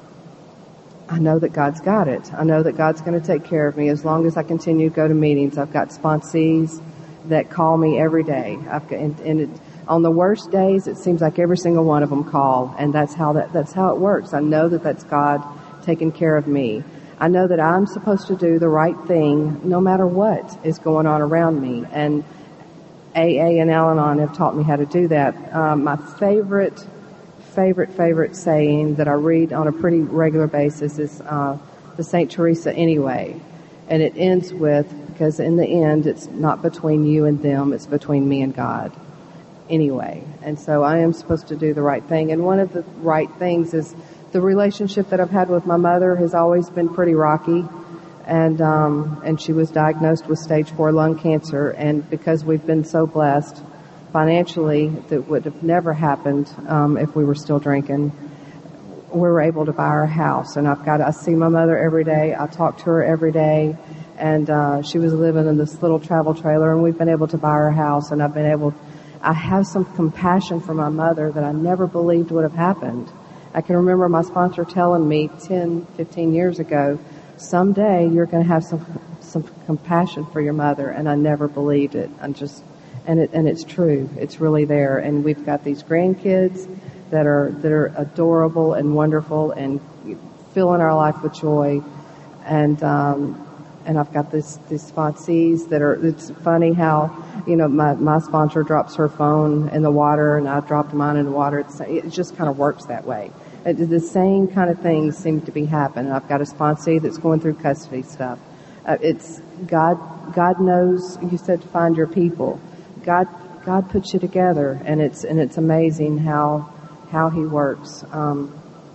I know that God's got it. I know that God's going to take care of me as long as I continue to go to meetings. I've got sponsees that call me every day. I've got, and, and it, on the worst days, it seems like every single one of them call, and that's how that, that's how it works. I know that that's God taking care of me. I know that I'm supposed to do the right thing no matter what is going on around me, and A A and Al-Anon have taught me how to do that. Um, my favorite, favorite, favorite saying that I read on a pretty regular basis is uh, the Saint Teresa Anyway, and it ends with, because in the end, it's not between you and them, it's between me and God. Anyway, and so I am supposed to do the right thing. And one of the right things is the relationship that I've had with my mother has always been pretty rocky. and um, and she was diagnosed with stage four lung cancer. And because we've been so blessed financially, that would have never happened um, if we were still drinking. We were able to buy our house, and I've got I see my mother every day. I talk to her every day, and uh, she was living in this little travel trailer, and we've been able to buy our house, and I've been able. I have some compassion for my mother that I never believed would have happened. I can remember my sponsor telling me ten, fifteen years ago, someday you're going to have some some compassion for your mother, and I never believed it. I'm just, and it and it's true. It's really there, and we've got these grandkids that are that are adorable and wonderful and filling our life with joy, and um, and I've got this these sponsees that are. It's funny how you know my my sponsor drops her phone in the water, and I dropped mine in the water. It's, it just kind of works that way. It, the same kind of things seem to be happening. I've got a sponsee that's going through custody stuff. Uh, it's God. God knows. You said to find your people. God. God puts you together, and it's and it's amazing how. how he works. Um,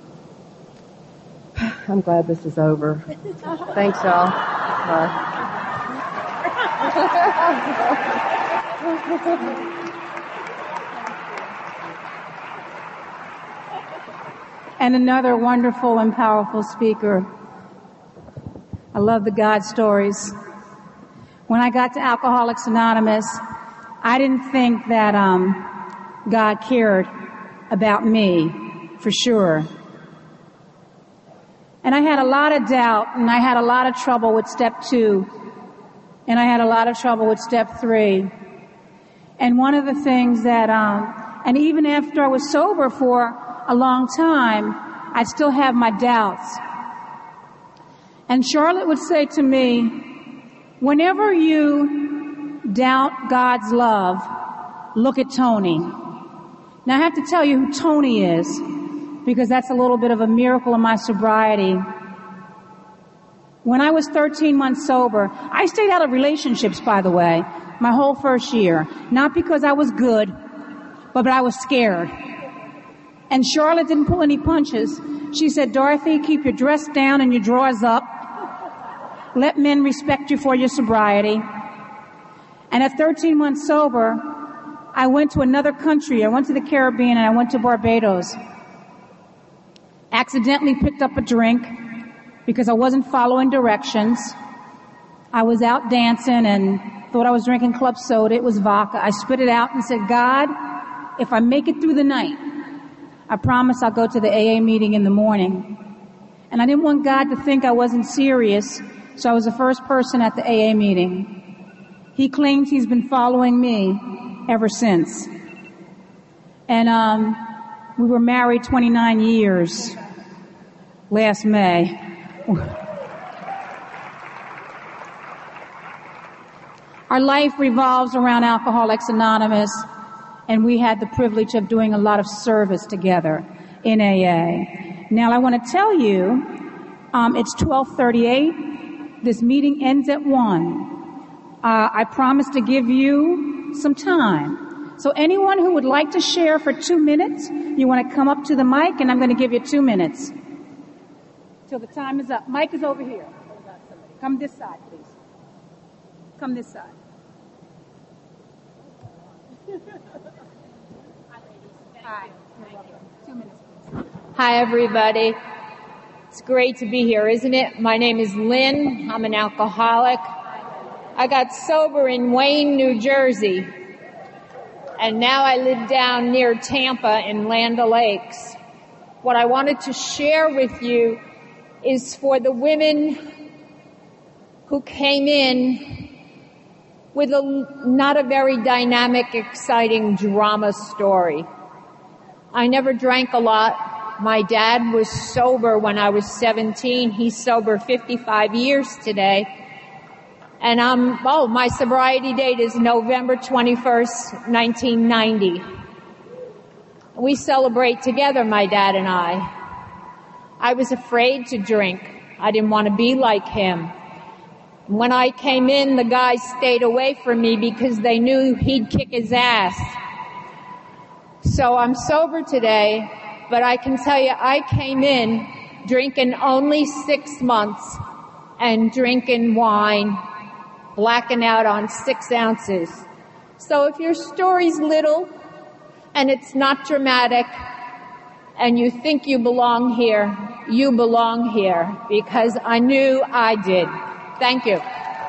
I'm glad this is over. Thanks, y'all. Bye. And another wonderful and powerful speaker. I love the God stories. When I got to Alcoholics Anonymous, I didn't think that um, God cared about me, for sure. And I had a lot of doubt, and I had a lot of trouble with step two, and I had a lot of trouble with step three. And one of the things that, um, and even after I was sober for a long time, I still have my doubts. And Charlotte would say to me, whenever you doubt God's love, look at Tony. Now, I have to tell you who Tony is, because that's a little bit of a miracle in my sobriety. When I was thirteen months sober, I stayed out of relationships, by the way, my whole first year. Not because I was good, but, but I was scared. And Charlotte didn't pull any punches. She said, Dorothy, keep your dress down and your drawers up. Let men respect you for your sobriety. And at thirteen months sober, I went to another country. I went to the Caribbean, and I went to Barbados. Accidentally picked up a drink because I wasn't following directions. I was out dancing and thought I was drinking club soda. It was vodka. I spit it out and said, God, if I make it through the night, I promise I'll go to the A A meeting in the morning. And I didn't want God to think I wasn't serious, so I was the first person at the A A meeting. He claims he's been following me ever since. And um we were married twenty-nine years last May. Our life revolves around Alcoholics Anonymous, and we had the privilege of doing a lot of service together in A A. Now, I want to tell you, um it's twelve thirty-eight. This meeting ends at one. Uh, I promise to give you some time. So anyone who would like to share for two minutes, you want to come up to the mic, and I'm going to give you two minutes till the time is up. Mic is over here. Come this side, please. Come this side. Hi. You're welcome. Two minutes, please. Hi, everybody. It's great to be here, isn't it? My name is Lynn. I'm an alcoholic. I got sober in Wayne, New Jersey, and now I live down near Tampa in Land O'Lakes. What I wanted to share with you is for the women who came in with a, not a very dynamic, exciting drama story. I never drank a lot. My dad was sober when I was seventeen. He's sober fifty-five years today. And I'm, oh, my sobriety date is November twenty-first, nineteen ninety. We celebrate together, my dad and I. I was afraid to drink. I didn't want to be like him. When I came in, the guys stayed away from me because they knew he'd kick his ass. So I'm sober today, but I can tell you I came in drinking only six months. and drinking wine, blacking out on six ounces. So if your story's little and it's not dramatic and you think you belong here, you belong here, because I knew I did. Thank you.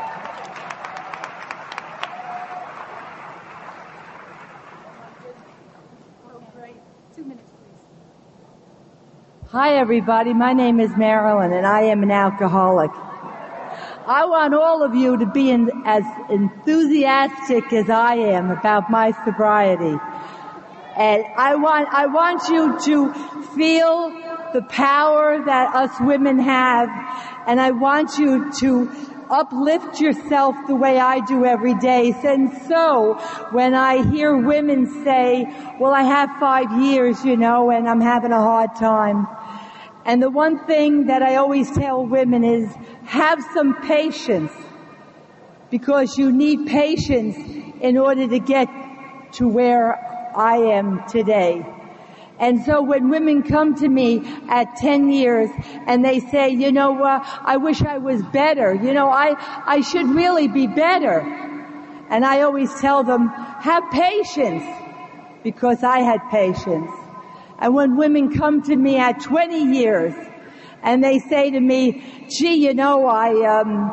Hi, everybody. My name is Marilyn, and I am an alcoholic. I want all of you to be in, as enthusiastic as I am about my sobriety. And I want, I want you to feel the power that us women have, and I want you to uplift yourself the way I do every day. And so, when I hear women say, well, I have five years, you know, and I'm having a hard time. And the one thing that I always tell women is, have some patience, because you need patience in order to get to where I am today. And so when women come to me at ten years and they say, you know, uh, I wish I was better, you know, I, I should really be better. And I always tell them, have patience, because I had patience. And when women come to me at twenty years and they say to me, gee, you know, I, um,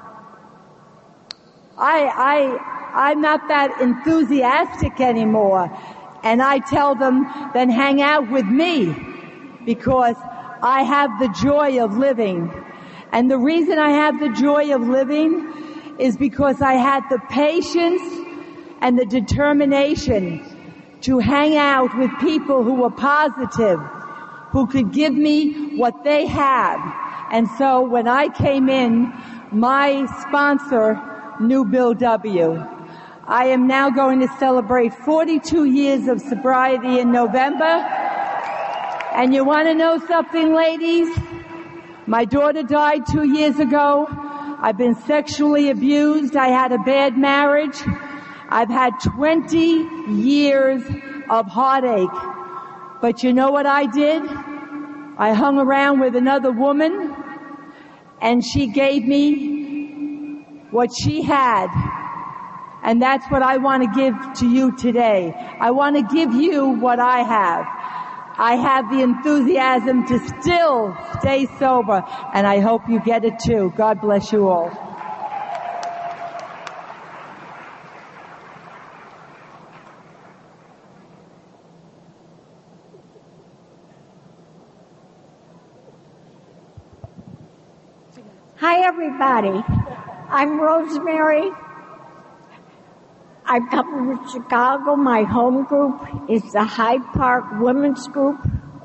I, I, I'm not that enthusiastic anymore. And I tell them, then hang out with me, because I have the joy of living. And the reason I have the joy of living is because I had the patience and the determination to hang out with people who were positive, who could give me what they have. And so when I came in, my sponsor knew Bill W. I am now going to celebrate forty-two years of sobriety in November. And you want to know something, ladies? My daughter died two years ago. I've been sexually abused. I had a bad marriage. I've had twenty years of heartache. But you know what I did? I hung around with another woman, and she gave me what she had. And that's what I want to give to you today. I want to give you what I have. I have the enthusiasm to still stay sober, and I hope you get it too. God bless you all. Hi, everybody. I'm Rosemary. I come from Chicago. My home group is the Hyde Park Women's Group.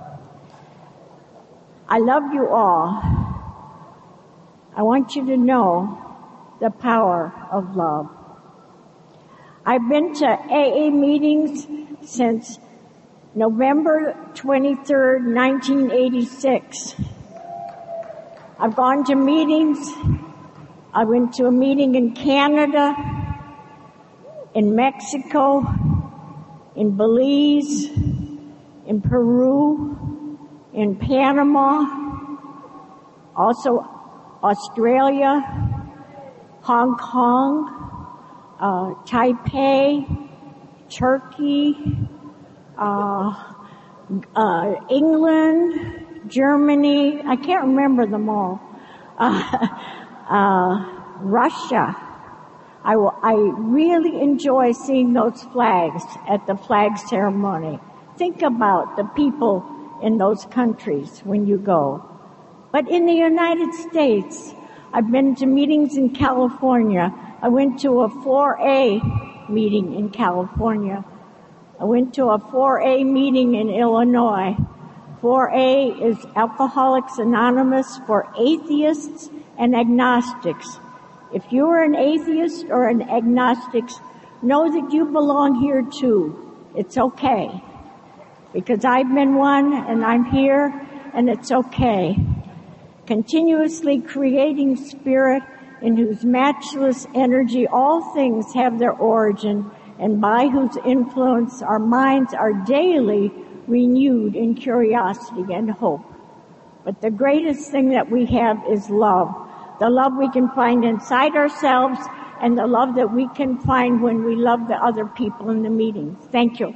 I love you all. I want you to know the power of love. I've been to A A meetings since November twenty-third, nineteen eighty-six. I've gone to meetings. I went to a meeting in Canada, in Mexico, in Belize, in Peru, in Panama, also Australia, Hong Kong, uh, Taipei, Turkey, uh, uh, England, Germany, I can't remember them all, uh, uh, Russia. I, will, I really enjoy seeing those flags at the flag ceremony. Think about the people in those countries when you go. But in the United States, I've been to meetings in California. I went to a four A meeting in California. I went to a four A meeting in Illinois. four A is Alcoholics Anonymous for atheists and agnostics. If you're an atheist or an agnostic, know that you belong here too. It's okay. Because I've been one and I'm here and it's okay. Continuously creating spirit in whose matchless energy all things have their origin and by whose influence our minds are daily renewed in curiosity and hope. But the greatest thing that we have is love. the love we can find inside ourselves, and the love that we can find when we love the other people in the meetings. Thank you.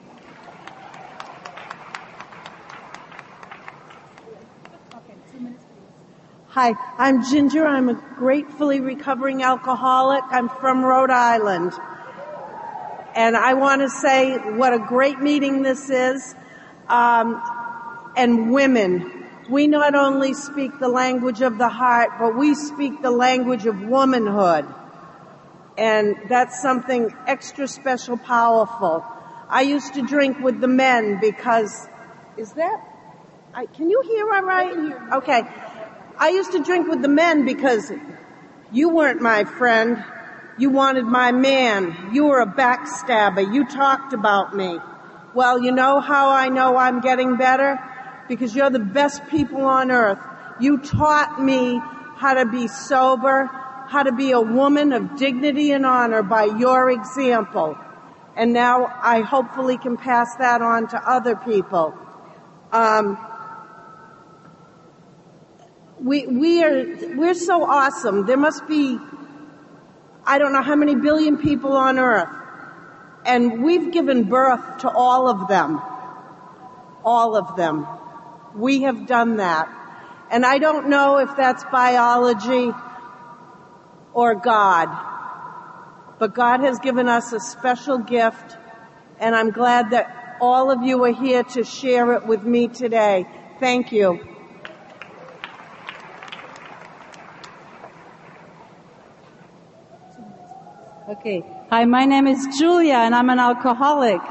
Hi, I'm Ginger. I'm a gratefully recovering alcoholic. I'm from Rhode Island. And I want to say what a great meeting this is. Um, and women, we not only speak the language of the heart, but we speak the language of womanhood. And that's something extra special, powerful. I used to drink with the men because, is that, I, can you hear all right? Okay. I used to drink with the men because you weren't my friend. You wanted my man. You were a backstabber. You talked about me. Well, you know how I know I'm getting better? Because you're the best people on earth. You taught me how to be sober, how to be a woman of dignity and honor by your example. And now I hopefully can pass that on to other people. Um, We, we are, we're so awesome. There must be, I don't know how many billion people on earth. And we've given birth to all of them. All of them. We have done that. And I don't know if that's biology or God. But God has given us a special gift. And I'm glad that all of you are here to share it with me today. Thank you. Okay. Hi, my name is Julia, and I'm an alcoholic.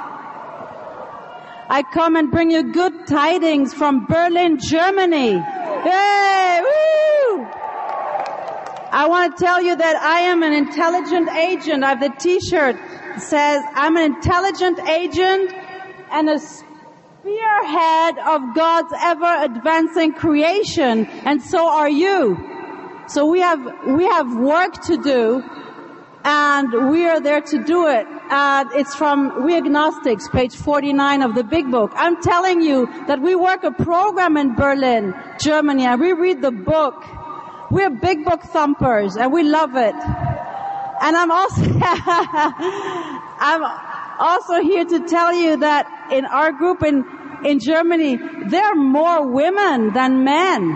I come and bring you good tidings from Berlin, Germany. Hey, woo! I want to tell you that I am an intelligent agent. I have the T-shirt that says I'm an intelligent agent and a spearhead of God's ever-advancing creation, and so are you. So we have we have work to do. And we are there to do it. And it's from We Agnostics, page forty-nine of the Big Book. I'm telling you that we work a program in Berlin, Germany, and we read the book. We're big book thumpers, and we love it. And I'm also, I'm also here to tell you that in our group in, in Germany, there are more women than men.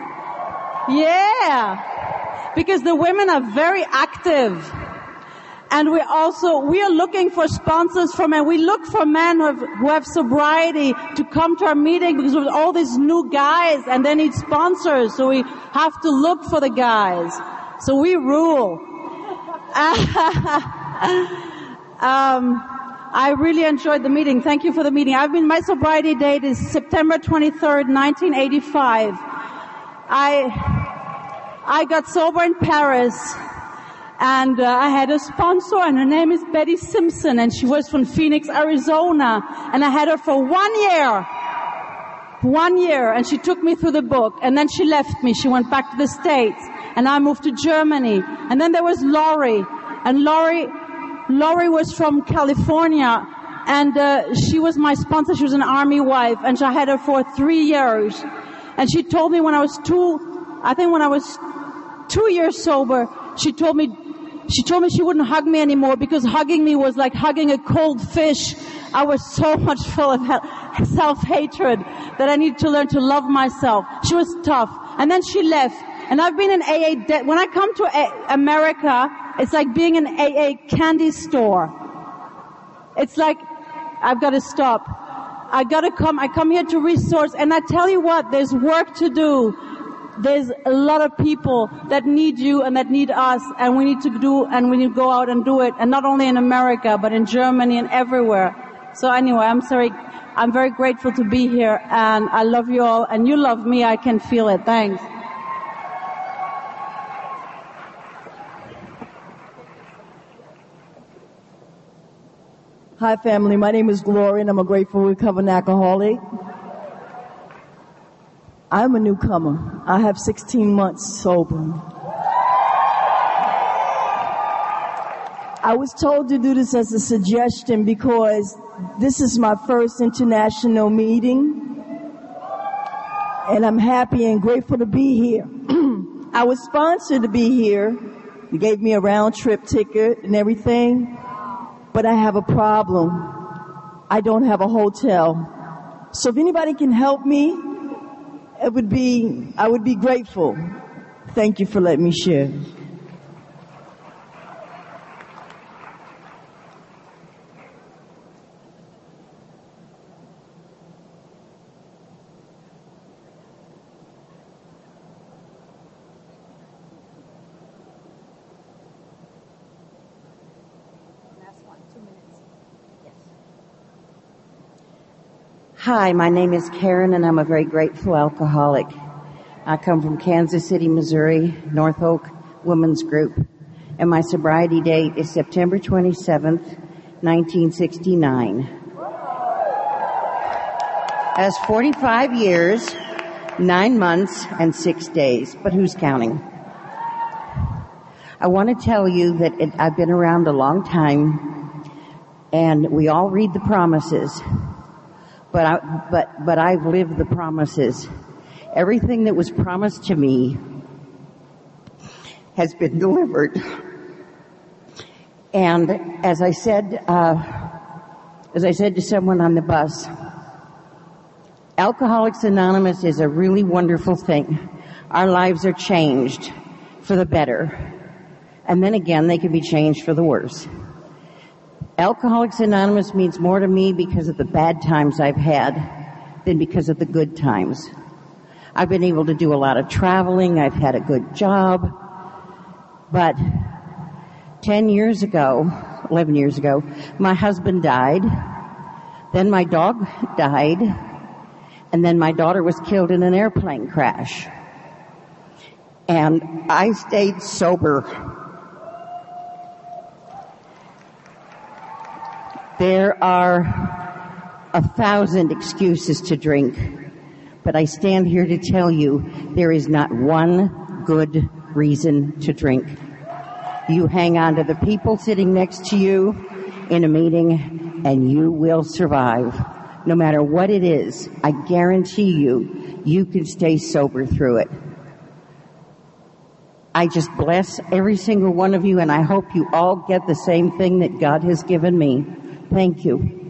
Yeah. Because the women are very active. And we also, we are looking for sponsors for men. We look for men who have, who have sobriety to come to our meeting because there's all these new guys and they need sponsors. So we have to look for the guys. So we rule. um, I really enjoyed the meeting. Thank you for the meeting. I've been, my sobriety date is September twenty-third, nineteen eighty-five. I, I got sober in Paris. And uh, I had a sponsor, and her name is Betty Simpson, and she was from Phoenix, Arizona. And I had her for one year. One year. And she took me through the book. And then she left me. She went back to the States. And I moved to Germany. And then there was Laurie. And Laurie, Laurie was from California. And uh, she was my sponsor. She was an army wife. And I had her for three years. And she told me when I was two, I think when I was two years sober, she told me, She told me she wouldn't hug me anymore because hugging me was like hugging a cold fish. I was so much full of self-hatred that I needed to learn to love myself. She was tough. And then she left. And I've been in A A, de- when I come to a- America, it's like being in A A candy store. It's like, I've got to stop. I got to come, I come here to resource. And I tell you what, there's work to do. There's a lot of people that need you and that need us, and we need to do, and we need to go out and do it, and not only in America, but in Germany and everywhere. So anyway, I'm sorry, I'm very grateful to be here, and I love you all, and you love me, I can feel it. Thanks. Hi family, my name is Gloria, and I'm a grateful recovering alcoholic. I'm a newcomer. I have sixteen months sober. I was told to do this as a suggestion because this is my first international meeting, and I'm happy and grateful to be here. I was sponsored to be here. You gave me a round trip ticket and everything. But I have a problem. I don't have a hotel. So if anybody can help me, it would be, I would be grateful. Thank you for letting me share. Hi, my name is Karen, and I'm a very grateful alcoholic. I come from Kansas City, Missouri, North Oak Women's Group, and my sobriety date is September twenty-seventh, nineteen sixty-nine. That's forty-five years, nine months, and six days, but who's counting? I want to tell you that it, I've been around a long time, and we all read the promises. But I, but, but I've lived the promises. Everything that was promised to me has been delivered. And as I said, uh, as I said to someone on the bus, Alcoholics Anonymous is a really wonderful thing. Our lives are changed for the better. And then again, they can be changed for the worse. Alcoholics Anonymous means more to me because of the bad times I've had than because of the good times. I've been able to do a lot of traveling. I've had a good job. But ten years ago, eleven years ago, my husband died. Then my dog died. And then my daughter was killed in an airplane crash. And I stayed sober. There are a thousand excuses to drink, but I stand here to tell you there is not one good reason to drink. You hang on to the people sitting next to you in a meeting, and you will survive. No matter what it is, I guarantee you, you can stay sober through it. I just bless every single one of you, and I hope you all get the same thing that God has given me. Thank you.